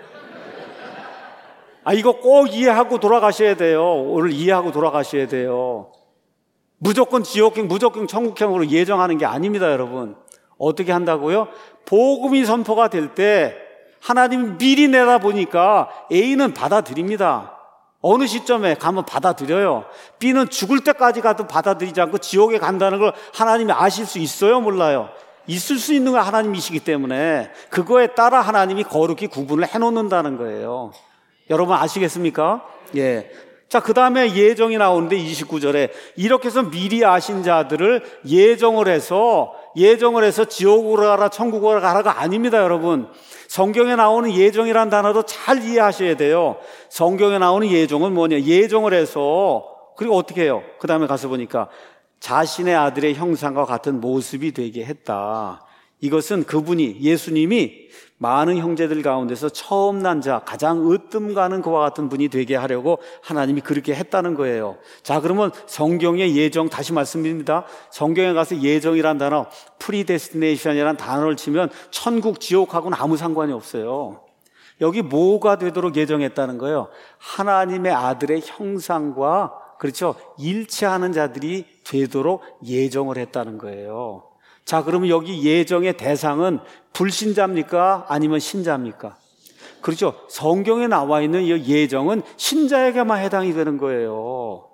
아, 이거 꼭 이해하고 돌아가셔야 돼요. 오늘 이해하고 돌아가셔야 돼요. 무조건 지옥행, 무조건 천국행으로 예정하는 게 아닙니다, 여러분. 어떻게 한다고요? 복음이 선포가 될 때 하나님이 미리 내다보니까 A는 받아들입니다. 어느 시점에 가면 받아들여요. B는 죽을 때까지 가도 받아들이지 않고 지옥에 간다는 걸 하나님이 아실 수 있어요? 몰라요? 있을 수 있는 건 하나님이시기 때문에 그거에 따라 하나님이 거룩히 구분을 해놓는다는 거예요. 여러분 아시겠습니까? 예. 자, 그 다음에 예정이 나오는데 이십구 절에 이렇게 해서 미리 아신 자들을 예정을 해서 예정을 해서 지옥으로 가라 천국으로 가라가 아닙니다, 여러분. 성경에 나오는 예정이라는 단어도 잘 이해하셔야 돼요. 성경에 나오는 예정은 뭐냐? 예정을 해서 그리고 어떻게 해요? 그 다음에 가서 보니까 자신의 아들의 형상과 같은 모습이 되게 했다. 이것은 그분이 예수님이 많은 형제들 가운데서 처음 난 자, 가장 으뜸 가는 그와 같은 분이 되게 하려고 하나님이 그렇게 했다는 거예요. 자, 그러면 성경의 예정, 다시 말씀드립니다. 성경에 가서 예정이란 단어, predestination이라는 단어를 치면 천국, 지옥하고는 아무 상관이 없어요. 여기 뭐가 되도록 예정했다는 거예요? 하나님의 아들의 형상과, 그렇죠, 일치하는 자들이 되도록 예정을 했다는 거예요. 자, 그러면 여기 예정의 대상은 불신자입니까? 아니면 신자입니까? 그렇죠. 성경에 나와 있는 이 예정은 신자에게만 해당이 되는 거예요.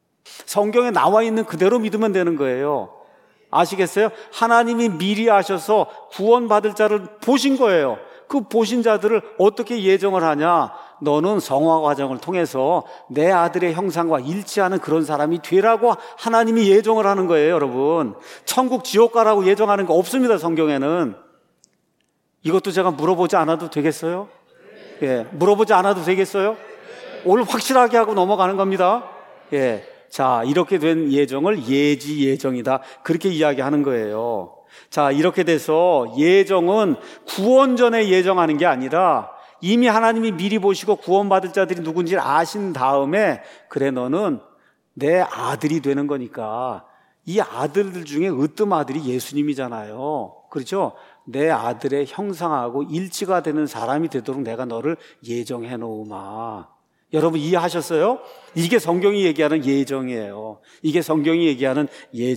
성경에 나와 있는 그대로 믿으면 되는 거예요. 아시겠어요? 하나님이 미리 아셔서 구원받을 자를 보신 거예요. 그 보신 자들을 어떻게 예정을 하냐? 너는 성화 과정을 통해서 내 아들의 형상과 일치하는 그런 사람이 되라고 하나님이 예정을 하는 거예요, 여러분. 천국, 지옥 가라고 예정하는 거 없습니다, 성경에는. 이것도 제가 물어보지 않아도 되겠어요? 예, 물어보지 않아도 되겠어요? 오늘 확실하게 하고 넘어가는 겁니다. 예, 자, 이렇게 된 예정을 예지 예정이다, 그렇게 이야기하는 거예요. 자, 이렇게 돼서 예정은 구원 전에 예정하는 게 아니라 이미 하나님이 미리 보시고 구원받을 자들이 누군지 아신 다음에, 그래, 너는 내 아들이 되는 거니까. 이 아들들 중에 으뜸 아들이 예수님이잖아요. 그렇죠? 내 아들의 형상하고 일치가 되는 사람이 되도록 내가 너를 예정해 놓으마. 여러분 이해하셨어요? 이게 성경이 얘기하는 예정이에요. 이게 성경이 얘기하는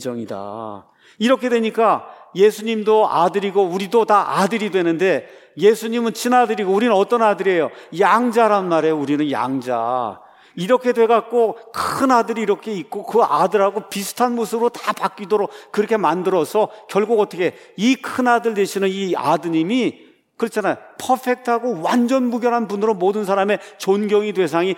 예정이다. 이렇게 되니까 예수님도 아들이고 우리도 다 아들이 되는데, 예수님은 친아들이고 우리는 어떤 아들이에요? 양자란 말이에요. 우리는 양자. 이렇게 돼갖고 큰 아들이 이렇게 있고 그 아들하고 비슷한 모습으로 다 바뀌도록 그렇게 만들어서 결국 어떻게, 이 큰 아들 되시는 이 아드님이, 그렇잖아요, 퍼펙트하고 완전 무결한 분으로 모든 사람의 존경의 대상이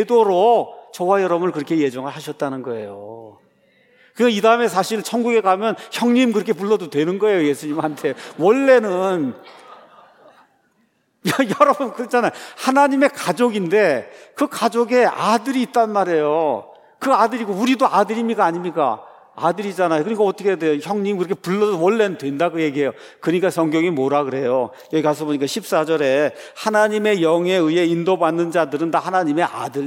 되도록 저와 여러분을 그렇게 예정을 하셨다는 거예요. 그래서 이 다음에 사실 천국에 가면 형님 그렇게 불러도 되는 거예요, 예수님한테. 원래는 여러분 그렇잖아요. 하나님의 가족인데 그 가족에 아들이 있단 말이에요. 그 아들이고, 우리도 아들입니까 아닙니까? 아들이잖아요. 그러니까 어떻게 해야 돼요? 형님 그렇게 불러도 원래는 된다, 그 얘기예요. 그러니까 성경이 뭐라 그래요? 여기 가서 보니까 십사 절에 하나님의 영에 의해 인도받는 자들은 다 하나님의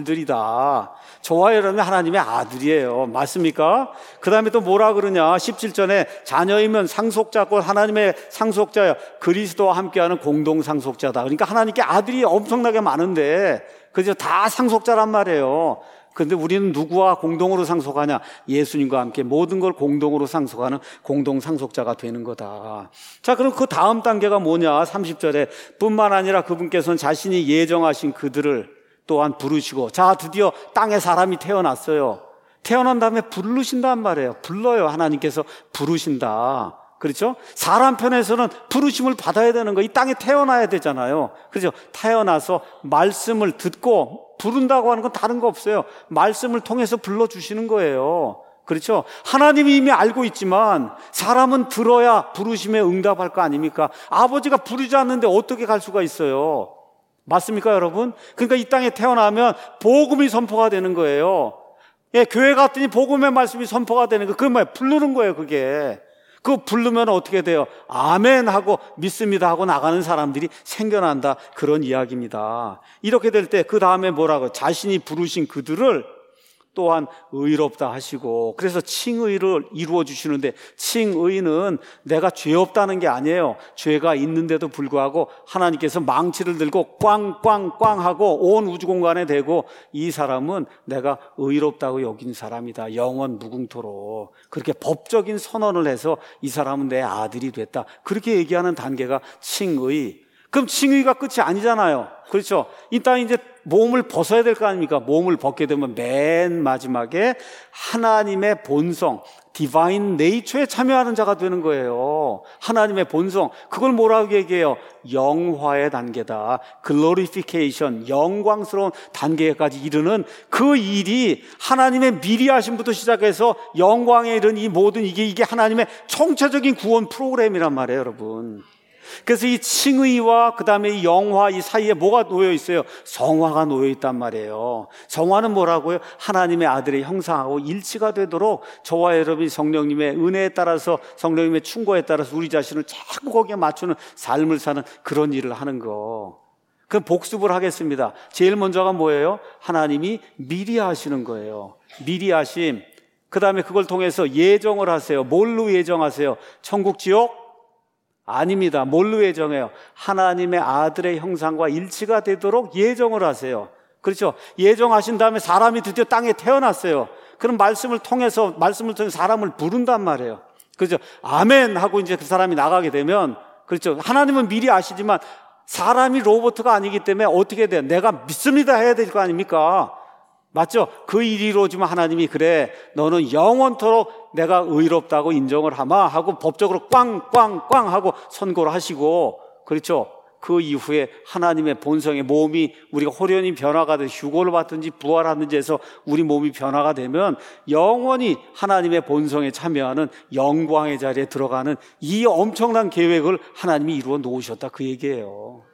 아들들이다. 저와 여러분이 하나님의 아들이에요. 맞습니까? 그 다음에 또 뭐라 그러냐? 십칠 절에 자녀이면 상속자고 하나님의 상속자여 그리스도와 함께하는 공동 상속자다. 그러니까 하나님께 아들이 엄청나게 많은데, 그죠? 다 상속자란 말이에요. 그런데 우리는 누구와 공동으로 상속하냐? 예수님과 함께 모든 걸 공동으로 상속하는 공동 상속자가 되는 거다. 자, 그럼 그 다음 단계가 뭐냐? 삼십 절에 뿐만 아니라 그분께서는 자신이 예정하신 그들을 또한 부르시고, 자, 드디어 땅에 사람이 태어났어요. 태어난 다음에 부르신단 말이에요. 불러요. 하나님께서 부르신다. 그렇죠? 사람 편에서는 부르심을 받아야 되는 거, 이 땅에 태어나야 되잖아요. 그렇죠? 태어나서 말씀을 듣고 부른다고 하는 건 다른 거 없어요. 말씀을 통해서 불러주시는 거예요. 그렇죠? 하나님이 이미 알고 있지만 사람은 들어야 부르심에 응답할 거 아닙니까? 아버지가 부르지 않는데 어떻게 갈 수가 있어요? 맞습니까, 여러분? 그러니까 이 땅에 태어나면 복음이 선포가 되는 거예요. 예, 교회 갔더니 복음의 말씀이 선포가 되는 거, 그게 뭐예요? 부르는 거예요, 그게. 그거 부르면 어떻게 돼요? 아멘 하고 믿습니다 하고 나가는 사람들이 생겨난다, 그런 이야기입니다. 이렇게 될 때 그 다음에 뭐라고? 자신이 부르신 그들을 또한 의롭다 하시고, 그래서 칭의를 이루어 주시는데, 칭의는 내가 죄 없다는 게 아니에요. 죄가 있는데도 불구하고 하나님께서 망치를 들고 꽝꽝꽝 하고 온 우주 공간에 대고, 이 사람은 내가 의롭다고 여긴 사람이다, 영원 무궁토록. 그렇게 법적인 선언을 해서 이 사람은 내 아들이 됐다, 그렇게 얘기하는 단계가 칭의. 그럼 칭의가 끝이 아니잖아요. 그렇죠? 이 땅에 이제 몸을 벗어야 될 거 아닙니까? 몸을 벗게 되면 맨 마지막에 하나님의 본성, 디바인 네이처에 참여하는 자가 되는 거예요. 하나님의 본성, 그걸 뭐라고 얘기해요? 영화의 단계다. 글로리피케이션, 영광스러운 단계까지 이르는 그 일이 하나님의 미리 하심부터 시작해서 영광에 이른 이 모든 이게 이게 하나님의 총체적인 구원 프로그램이란 말이에요, 여러분. 그래서 이 칭의와 그 다음에 이 영화 이 사이에 뭐가 놓여 있어요? 성화가 놓여 있단 말이에요. 성화는 뭐라고요? 하나님의 아들의 형상하고 일치가 되도록 저와 여러분이 성령님의 은혜에 따라서 성령님의 충고에 따라서 우리 자신을 자꾸 거기에 맞추는 삶을 사는 그런 일을 하는 거. 그 복습을 하겠습니다. 제일 먼저가 뭐예요? 하나님이 미리 하시는 거예요. 미리 하심. 그 다음에 그걸 통해서 예정을 하세요. 뭘로 예정하세요? 천국 지옥? 아닙니다. 뭘로 예정해요? 하나님의 아들의 형상과 일치가 되도록 예정을 하세요. 그렇죠? 예정하신 다음에 사람이 드디어 땅에 태어났어요. 그럼 말씀을 통해서 말씀을 통해서 사람을 부른단 말이에요. 그렇죠? 아멘 하고 이제 그 사람이 나가게 되면, 그렇죠? 하나님은 미리 아시지만 사람이 로봇가 아니기 때문에 어떻게 돼요? 내가 믿습니다 해야 될 거 아닙니까? 맞죠? 그 일이 이루어지면 하나님이 그래 너는 영원토록 내가 의롭다고 인정을 하마 하고 법적으로 꽝꽝꽝 하고 선고를 하시고, 그렇죠? 그 이후에 하나님의 본성의 몸이 우리가 호련히 변화가 돼 휴고를 받든지 부활하든지 해서 우리 몸이 변화가 되면 영원히 하나님의 본성에 참여하는 영광의 자리에 들어가는 이 엄청난 계획을 하나님이 이루어 놓으셨다 그 얘기예요.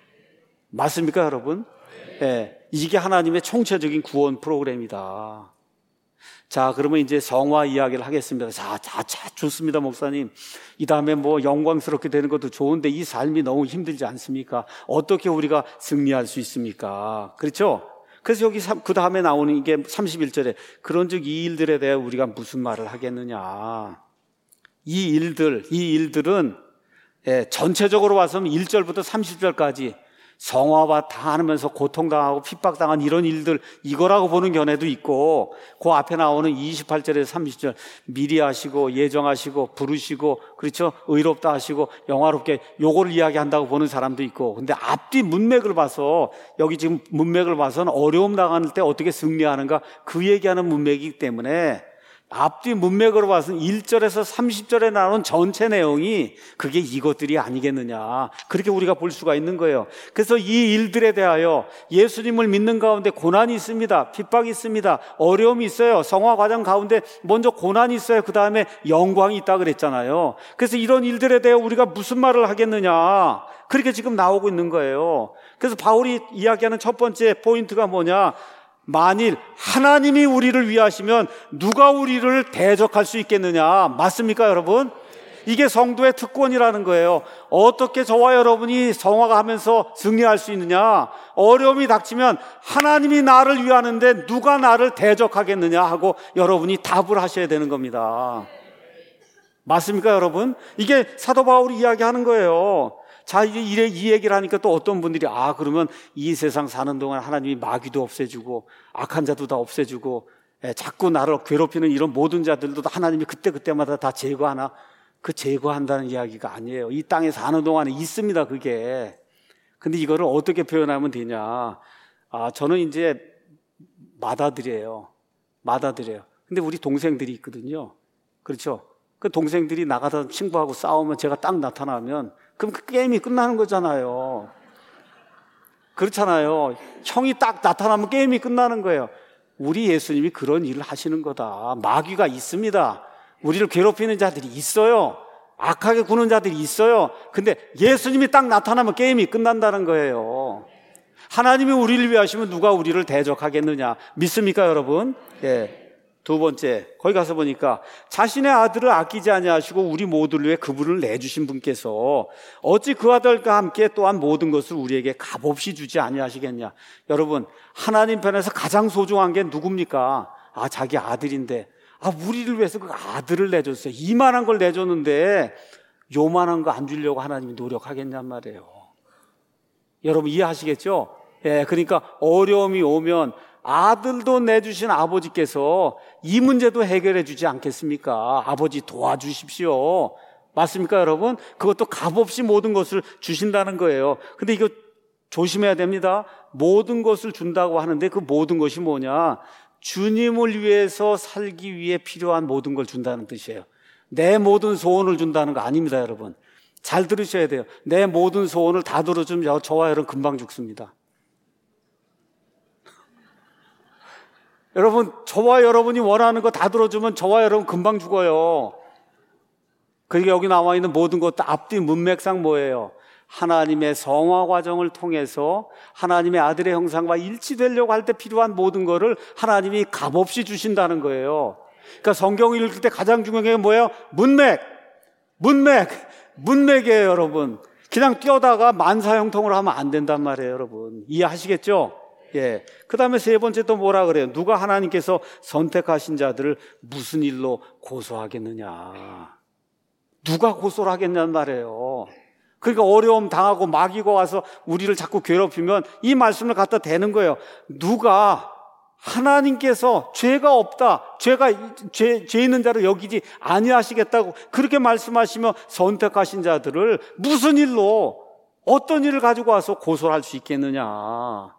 맞습니까 여러분? 네. 이게 하나님의 총체적인 구원 프로그램이다. 자, 그러면 이제 성화 이야기를 하겠습니다. 자, 자, 자, 좋습니다, 목사님. 이 다음에 뭐 영광스럽게 되는 것도 좋은데 이 삶이 너무 힘들지 않습니까? 어떻게 우리가 승리할 수 있습니까? 그렇죠? 그래서 여기 그 다음에 나오는 이게 삼십일 절에 그런즉 이 일들에 대해 우리가 무슨 말을 하겠느냐. 이 일들, 이 일들은 예, 전체적으로 봐서는 일 절부터 삼십 절까지 성화와 다 하면서 고통당하고 핍박당한 이런 일들 이거라고 보는 견해도 있고, 그 앞에 나오는 이십팔 절에서 삼십 절 미리 하시고 예정하시고 부르시고, 그렇죠? 의롭다 하시고 영화롭게 요거를 이야기한다고 보는 사람도 있고, 근데 앞뒤 문맥을 봐서 여기 지금 문맥을 봐서는 어려움 당할 때 어떻게 승리하는가 그 얘기하는 문맥이기 때문에 앞뒤 문맥으로 봐서는 일 절에서 삼십 절에 나오는 전체 내용이 그게 이것들이 아니겠느냐, 그렇게 우리가 볼 수가 있는 거예요. 그래서 이 일들에 대하여 예수님을 믿는 가운데 고난이 있습니다. 핍박이 있습니다. 어려움이 있어요. 성화 과정 가운데 먼저 고난이 있어요. 그 다음에 영광이 있다 그랬잖아요. 그래서 이런 일들에 대해 우리가 무슨 말을 하겠느냐, 그렇게 지금 나오고 있는 거예요. 그래서 바울이 이야기하는 첫 번째 포인트가 뭐냐, 만일 하나님이 우리를 위하시면 누가 우리를 대적할 수 있겠느냐. 맞습니까 여러분? 이게 성도의 특권이라는 거예요. 어떻게 저와 여러분이 성화가 하면서 승리할 수 있느냐. 어려움이 닥치면 하나님이 나를 위하는데 누가 나를 대적하겠느냐 하고 여러분이 답을 하셔야 되는 겁니다. 맞습니까 여러분? 이게 사도 바울이 이야기하는 거예요. 자, 이제 이 얘기를 하니까 또 어떤 분들이 아 그러면 이 세상 사는 동안 하나님이 마귀도 없애주고 악한 자도 다 없애주고 예, 자꾸 나를 괴롭히는 이런 모든 자들도 하나님이 그때그때마다 다 제거하나? 그 제거한다는 이야기가 아니에요. 이 땅에 사는 동안에 있습니다 그게. 근데 이거를 어떻게 표현하면 되냐, 아 저는 이제 맏아들이에요. 맏아들이에요. 근데 우리 동생들이 있거든요. 그렇죠? 그 동생들이 나가서 친구하고 싸우면 제가 딱 나타나면 그럼 그 게임이 끝나는 거잖아요. 그렇잖아요. 형이 딱 나타나면 게임이 끝나는 거예요. 우리 예수님이 그런 일을 하시는 거다. 마귀가 있습니다. 우리를 괴롭히는 자들이 있어요. 악하게 구는 자들이 있어요. 근데 예수님이 딱 나타나면 게임이 끝난다는 거예요. 하나님이 우리를 위하시면 누가 우리를 대적하겠느냐. 믿습니까 여러분? 예. 두 번째, 거기 가서 보니까 자신의 아들을 아끼지 아니하시고 우리 모두를 위해 그분을 내주신 분께서 어찌 그 아들과 함께 또한 모든 것을 우리에게 값없이 주지 아니하시겠냐. 여러분, 하나님 편에서 가장 소중한 게 누굽니까? 아, 자기 아들인데, 아, 우리를 위해서 그 아들을 내줬어요. 이만한 걸 내줬는데 요만한 거 안 주려고 하나님이 노력하겠냔 말이에요. 여러분 이해하시겠죠? 예, 그러니까 어려움이 오면 아들도 내주신 아버지께서 이 문제도 해결해 주지 않겠습니까? 아버지 도와주십시오. 맞습니까 여러분? 그것도 값없이 모든 것을 주신다는 거예요. 근데 이거 조심해야 됩니다. 모든 것을 준다고 하는데 그 모든 것이 뭐냐? 주님을 위해서 살기 위해 필요한 모든 걸 준다는 뜻이에요. 내 모든 소원을 준다는 거 아닙니다 여러분. 잘 들으셔야 돼요. 내 모든 소원을 다 들어주면 저와 여러분 금방 죽습니다. 여러분, 저와 여러분이 원하는 거 다 들어주면 저와 여러분 금방 죽어요. 그러니까 여기 나와 있는 모든 것도 앞뒤 문맥상 뭐예요? 하나님의 성화 과정을 통해서 하나님의 아들의 형상과 일치되려고 할 때 필요한 모든 것을 하나님이 값없이 주신다는 거예요. 그러니까 성경을 읽을 때 가장 중요한 게 뭐예요? 문맥, 문맥, 문맥이에요, 여러분. 그냥 뛰어다가 만사형통으로 하면 안 된단 말이에요, 여러분. 이해하시겠죠? 예. 그 다음에 세 번째 또 뭐라 그래요? 누가 하나님께서 선택하신 자들을 무슨 일로 고소하겠느냐. 누가 고소를 하겠냐는 말이에요. 그러니까 어려움 당하고 마귀가 와서 우리를 자꾸 괴롭히면 이 말씀을 갖다 대는 거예요. 누가 하나님께서 죄가 없다, 죄가 죄, 죄 있는 자를 여기지 아니하시겠다고 그렇게 말씀하시며 선택하신 자들을 무슨 일로 어떤 일을 가지고 와서 고소를 할 수 있겠느냐.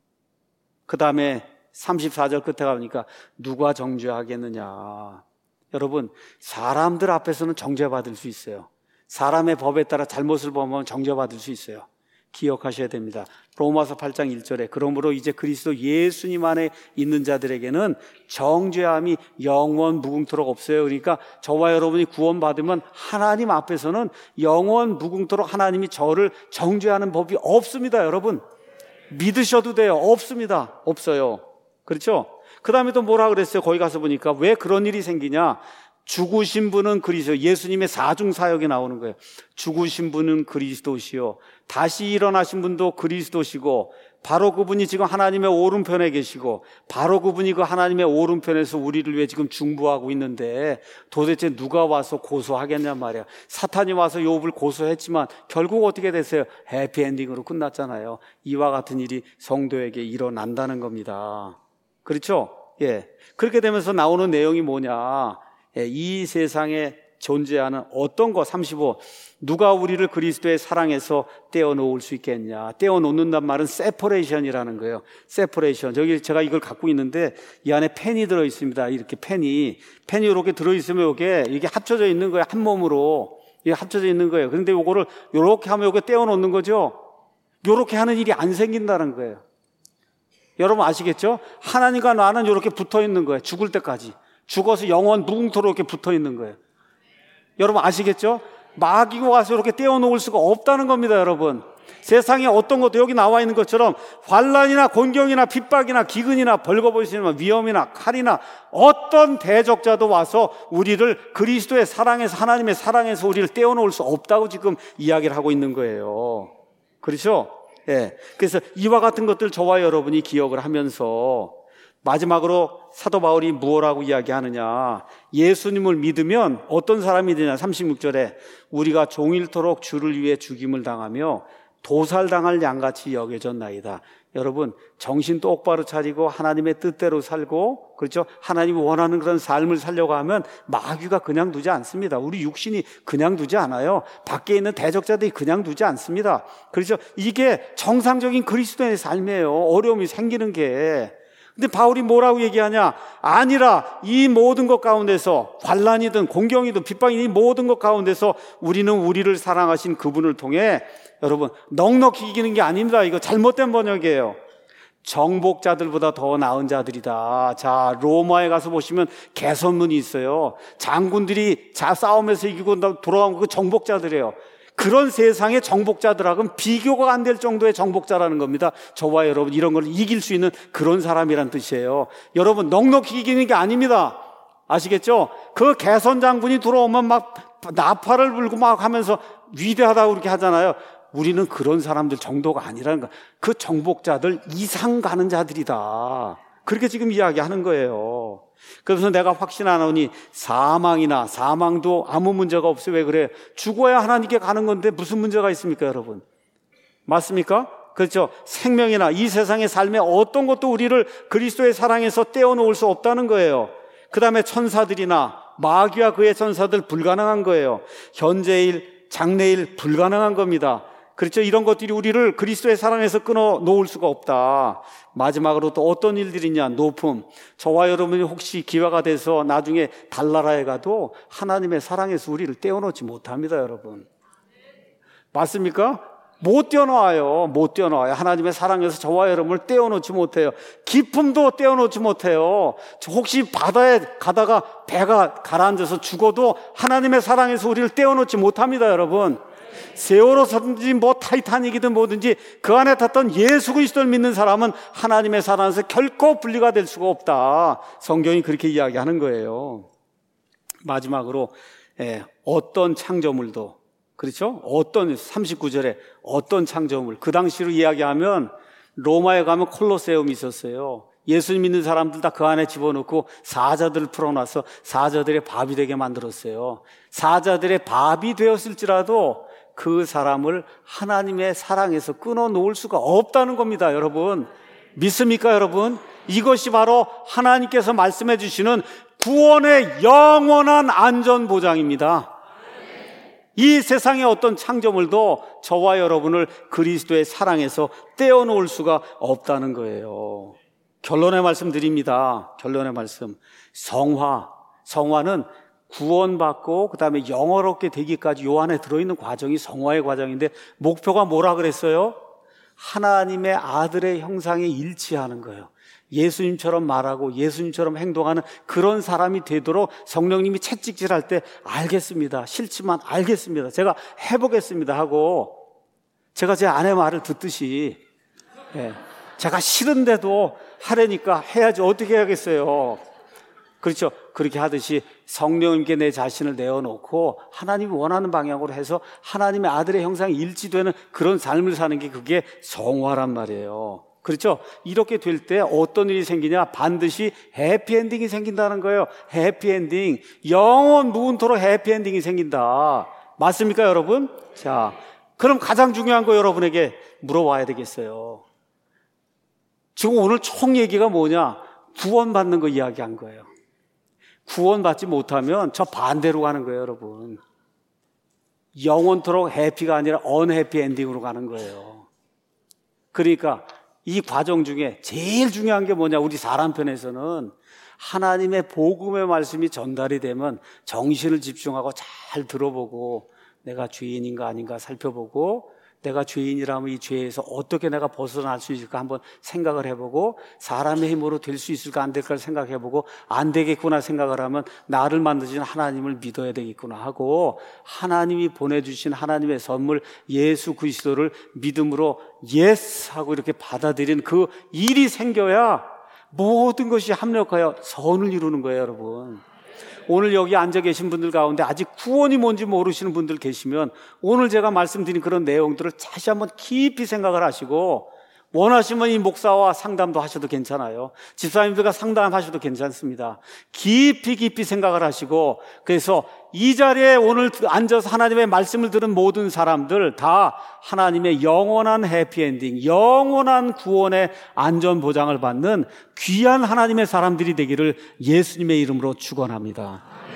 그 다음에 삼십사 절 끝에 가보니까 누가 정죄하겠느냐. 여러분, 사람들 앞에서는 정죄받을 수 있어요. 사람의 법에 따라 잘못을 범하면 정죄받을 수 있어요. 기억하셔야 됩니다. 로마서 팔 장 일 절에 그러므로 이제 그리스도 예수님 안에 있는 자들에게는 정죄함이 영원 무궁토록 없어요. 그러니까 저와 여러분이 구원받으면 하나님 앞에서는 영원 무궁토록 하나님이 저를 정죄하는 법이 없습니다. 여러분 믿으셔도 돼요. 없습니다. 없어요. 그렇죠? 그 다음에 또 뭐라 그랬어요? 거기 가서 보니까 왜 그런 일이 생기냐. 죽으신 분은 그리스도, 예수님의 사중사역에 나오는 거예요. 죽으신 분은 그리스도시요 다시 일어나신 분도 그리스도시고 바로 그분이 지금 하나님의 오른편에 계시고 바로 그분이 그 하나님의 오른편에서 우리를 위해 지금 중보하고 있는데 도대체 누가 와서 고소하겠냔 말이야. 사탄이 와서 욥을 고소했지만 결국 어떻게 됐어요? 해피엔딩으로 끝났잖아요. 이와 같은 일이 성도에게 일어난다는 겁니다. 그렇죠? 예. 그렇게 되면서 나오는 내용이 뭐냐. 이 세상에 존재하는 어떤 것, 삼십오, 누가 우리를 그리스도의 사랑에서 떼어놓을 수 있겠냐. 떼어놓는단 말은 세퍼레이션이라는 거예요. 세퍼레이션. 저기 제가 이걸 갖고 있는데 이 안에 펜이 들어있습니다. 이렇게 펜이 펜이 이렇게 들어있으면 이게 이게 합쳐져 있는 거예요. 한 몸으로 이게 합쳐져 있는 거예요. 그런데 이거를 이렇게 하면 이게 떼어놓는 거죠. 이렇게 하는 일이 안 생긴다는 거예요. 여러분 아시겠죠? 하나님과 나는 이렇게 붙어 있는 거예요. 죽을 때까지. 죽어서 영원 무궁토록 이렇게 붙어 있는 거예요. 여러분 아시겠죠? 마귀가 와서 이렇게 떼어놓을 수가 없다는 겁니다, 여러분. 세상에 어떤 것도 여기 나와 있는 것처럼 환난이나 곤경이나 핍박이나 기근이나 벌거벗음이나 위험이나 칼이나 어떤 대적자도 와서 우리를 그리스도의 사랑에서, 하나님의 사랑에서 우리를 떼어놓을 수 없다고 지금 이야기를 하고 있는 거예요. 그렇죠? 예. 그래서 이와 같은 것들 저와 여러분이 기억을 하면서 마지막으로 사도 바울이 무엇라고 이야기하느냐. 예수님을 믿으면 어떤 사람이 되냐. 삼십육 절에 우리가 종일토록 주를 위해 죽임을 당하며 도살당할 양같이 여겨졌나이다. 여러분 정신 똑바로 차리고 하나님의 뜻대로 살고, 그렇죠? 하나님이 원하는 그런 삶을 살려고 하면 마귀가 그냥 두지 않습니다. 우리 육신이 그냥 두지 않아요. 밖에 있는 대적자들이 그냥 두지 않습니다. 그렇죠? 이게 정상적인 그리스도인의 삶이에요. 어려움이 생기는 게. 근데 바울이 뭐라고 얘기하냐? 아니라 이 모든 것 가운데서 환난이든 공경이든 핍박이든 이 모든 것 가운데서 우리는 우리를 사랑하신 그분을 통해, 여러분 넉넉히 이기는 게 아닙니다. 이거 잘못된 번역이에요. 정복자들보다 더 나은 자들이다. 자, 로마에 가서 보시면 개선문이 있어요. 장군들이 자 싸움에서 이기고 돌아온 그 정복자들이에요. 그런 세상의 정복자들하고는 비교가 안 될 정도의 정복자라는 겁니다. 저와 여러분 이런 걸 이길 수 있는 그런 사람이란 뜻이에요. 여러분 넉넉히 이기는 게 아닙니다. 아시겠죠? 그 개선 장군이 들어오면 막 나팔을 불고 막 하면서 위대하다고 그렇게 하잖아요. 우리는 그런 사람들 정도가 아니라는 거야. 그 정복자들 이상 가는 자들이다. 그렇게 지금 이야기하는 거예요. 그래서 내가 확신하노니 사망이나 사망도 아무 문제가 없어요. 왜 그래요? 죽어야 하나님께 가는 건데 무슨 문제가 있습니까, 여러분? 맞습니까? 그렇죠? 생명이나 이 세상의 삶에 어떤 것도 우리를 그리스도의 사랑에서 떼어놓을 수 없다는 거예요. 그 다음에 천사들이나 마귀와 그의 천사들 불가능한 거예요. 현재일, 장래일 불가능한 겁니다. 그렇죠? 이런 것들이 우리를 그리스도의 사랑에서 끊어 놓을 수가 없다. 마지막으로 또 어떤 일들이냐? 높음. 저와 여러분이 혹시 기회가 돼서 나중에 달나라에 가도 하나님의 사랑에서 우리를 떼어놓지 못합니다, 여러분. 맞습니까? 못 떼어놓아요. 못 떼어놓아요. 하나님의 사랑에서 저와 여러분을 떼어놓지 못해요. 기쁨도 떼어놓지 못해요. 혹시 바다에 가다가 배가 가라앉아서 죽어도 하나님의 사랑에서 우리를 떼어놓지 못합니다, 여러분. 세월호든지 뭐 타이타닉이든 뭐든지 그 안에 탔던 예수 그리스도를 믿는 사람은 하나님의 사랑에서 결코 분리가 될 수가 없다. 성경이 그렇게 이야기하는 거예요. 마지막으로 예, 어떤 창조물도, 그렇죠? 어떤 삼십구 절에 어떤 창조물, 그 당시로 이야기하면 로마에 가면 콜로세움이 있었어요. 예수님 믿는 사람들 다 그 안에 집어넣고 사자들을 풀어놔서 사자들의 밥이 되게 만들었어요. 사자들의 밥이 되었을지라도 그 사람을 하나님의 사랑에서 끊어놓을 수가 없다는 겁니다, 여러분. 믿습니까, 여러분? 이것이 바로 하나님께서 말씀해 주시는 구원의 영원한 안전보장입니다. 이 세상의 어떤 창조물도 저와 여러분을 그리스도의 사랑에서 떼어놓을 수가 없다는 거예요. 결론의 말씀 드립니다. 결론의 말씀. 성화. 성화는 구원받고 그 다음에 영원롭게 되기까지 요 안에 들어있는 과정이 성화의 과정인데 목표가 뭐라 그랬어요? 하나님의 아들의 형상에 일치하는 거예요. 예수님처럼 말하고 예수님처럼 행동하는 그런 사람이 되도록 성령님이 채찍질할 때 알겠습니다. 싫지만 알겠습니다. 제가 해보겠습니다 하고 제가 제 아내 말을 듣듯이 예, 제가 싫은데도 하려니까 해야지 어떻게 해야겠어요. 그렇죠. 그렇게 하듯이 성령님께 내 자신을 내어놓고 하나님이 원하는 방향으로 해서 하나님의 아들의 형상에 일치되는 그런 삶을 사는 게 그게 성화란 말이에요. 그렇죠? 이렇게 될 때 어떤 일이 생기냐? 반드시 해피엔딩이 생긴다는 거예요. 해피엔딩. 영원 무은토록 해피엔딩이 생긴다. 맞습니까, 여러분? 자, 그럼 가장 중요한 거 여러분에게 물어봐야 되겠어요. 지금 오늘 총 얘기가 뭐냐? 구원받는 거 이야기한 거예요. 구원받지 못하면 저 반대로 가는 거예요, 여러분. 영원토록 해피가 아니라 언해피 엔딩으로 가는 거예요. 그러니까 이 과정 중에 제일 중요한 게 뭐냐? 우리 사람 편에서는 하나님의 복음의 말씀이 전달이 되면 정신을 집중하고 잘 들어보고 내가 죄인인가 아닌가 살펴보고 내가 죄인이라면 이 죄에서 어떻게 내가 벗어날 수 있을까 한번 생각을 해보고 사람의 힘으로 될 수 있을까 안 될까 생각해보고 안 되겠구나 생각을 하면 나를 만드신 하나님을 믿어야 되겠구나 하고 하나님이 보내주신 하나님의 선물 예수 그리스도를 믿음으로 예스 하고 이렇게 받아들이는 그 일이 생겨야 모든 것이 합력하여 선을 이루는 거예요, 여러분. 오늘 여기 앉아 계신 분들 가운데 아직 구원이 뭔지 모르시는 분들 계시면 오늘 제가 말씀드린 그런 내용들을 다시 한번 깊이 생각을 하시고 원하시면 이 목사와 상담도 하셔도 괜찮아요. 집사님들과 상담하셔도 괜찮습니다. 깊이 깊이 생각을 하시고 그래서 이 자리에 오늘 앉아서 하나님의 말씀을 들은 모든 사람들 다 하나님의 영원한 해피엔딩, 영원한 구원의 안전보장을 받는 귀한 하나님의 사람들이 되기를 예수님의 이름으로 축원합니다.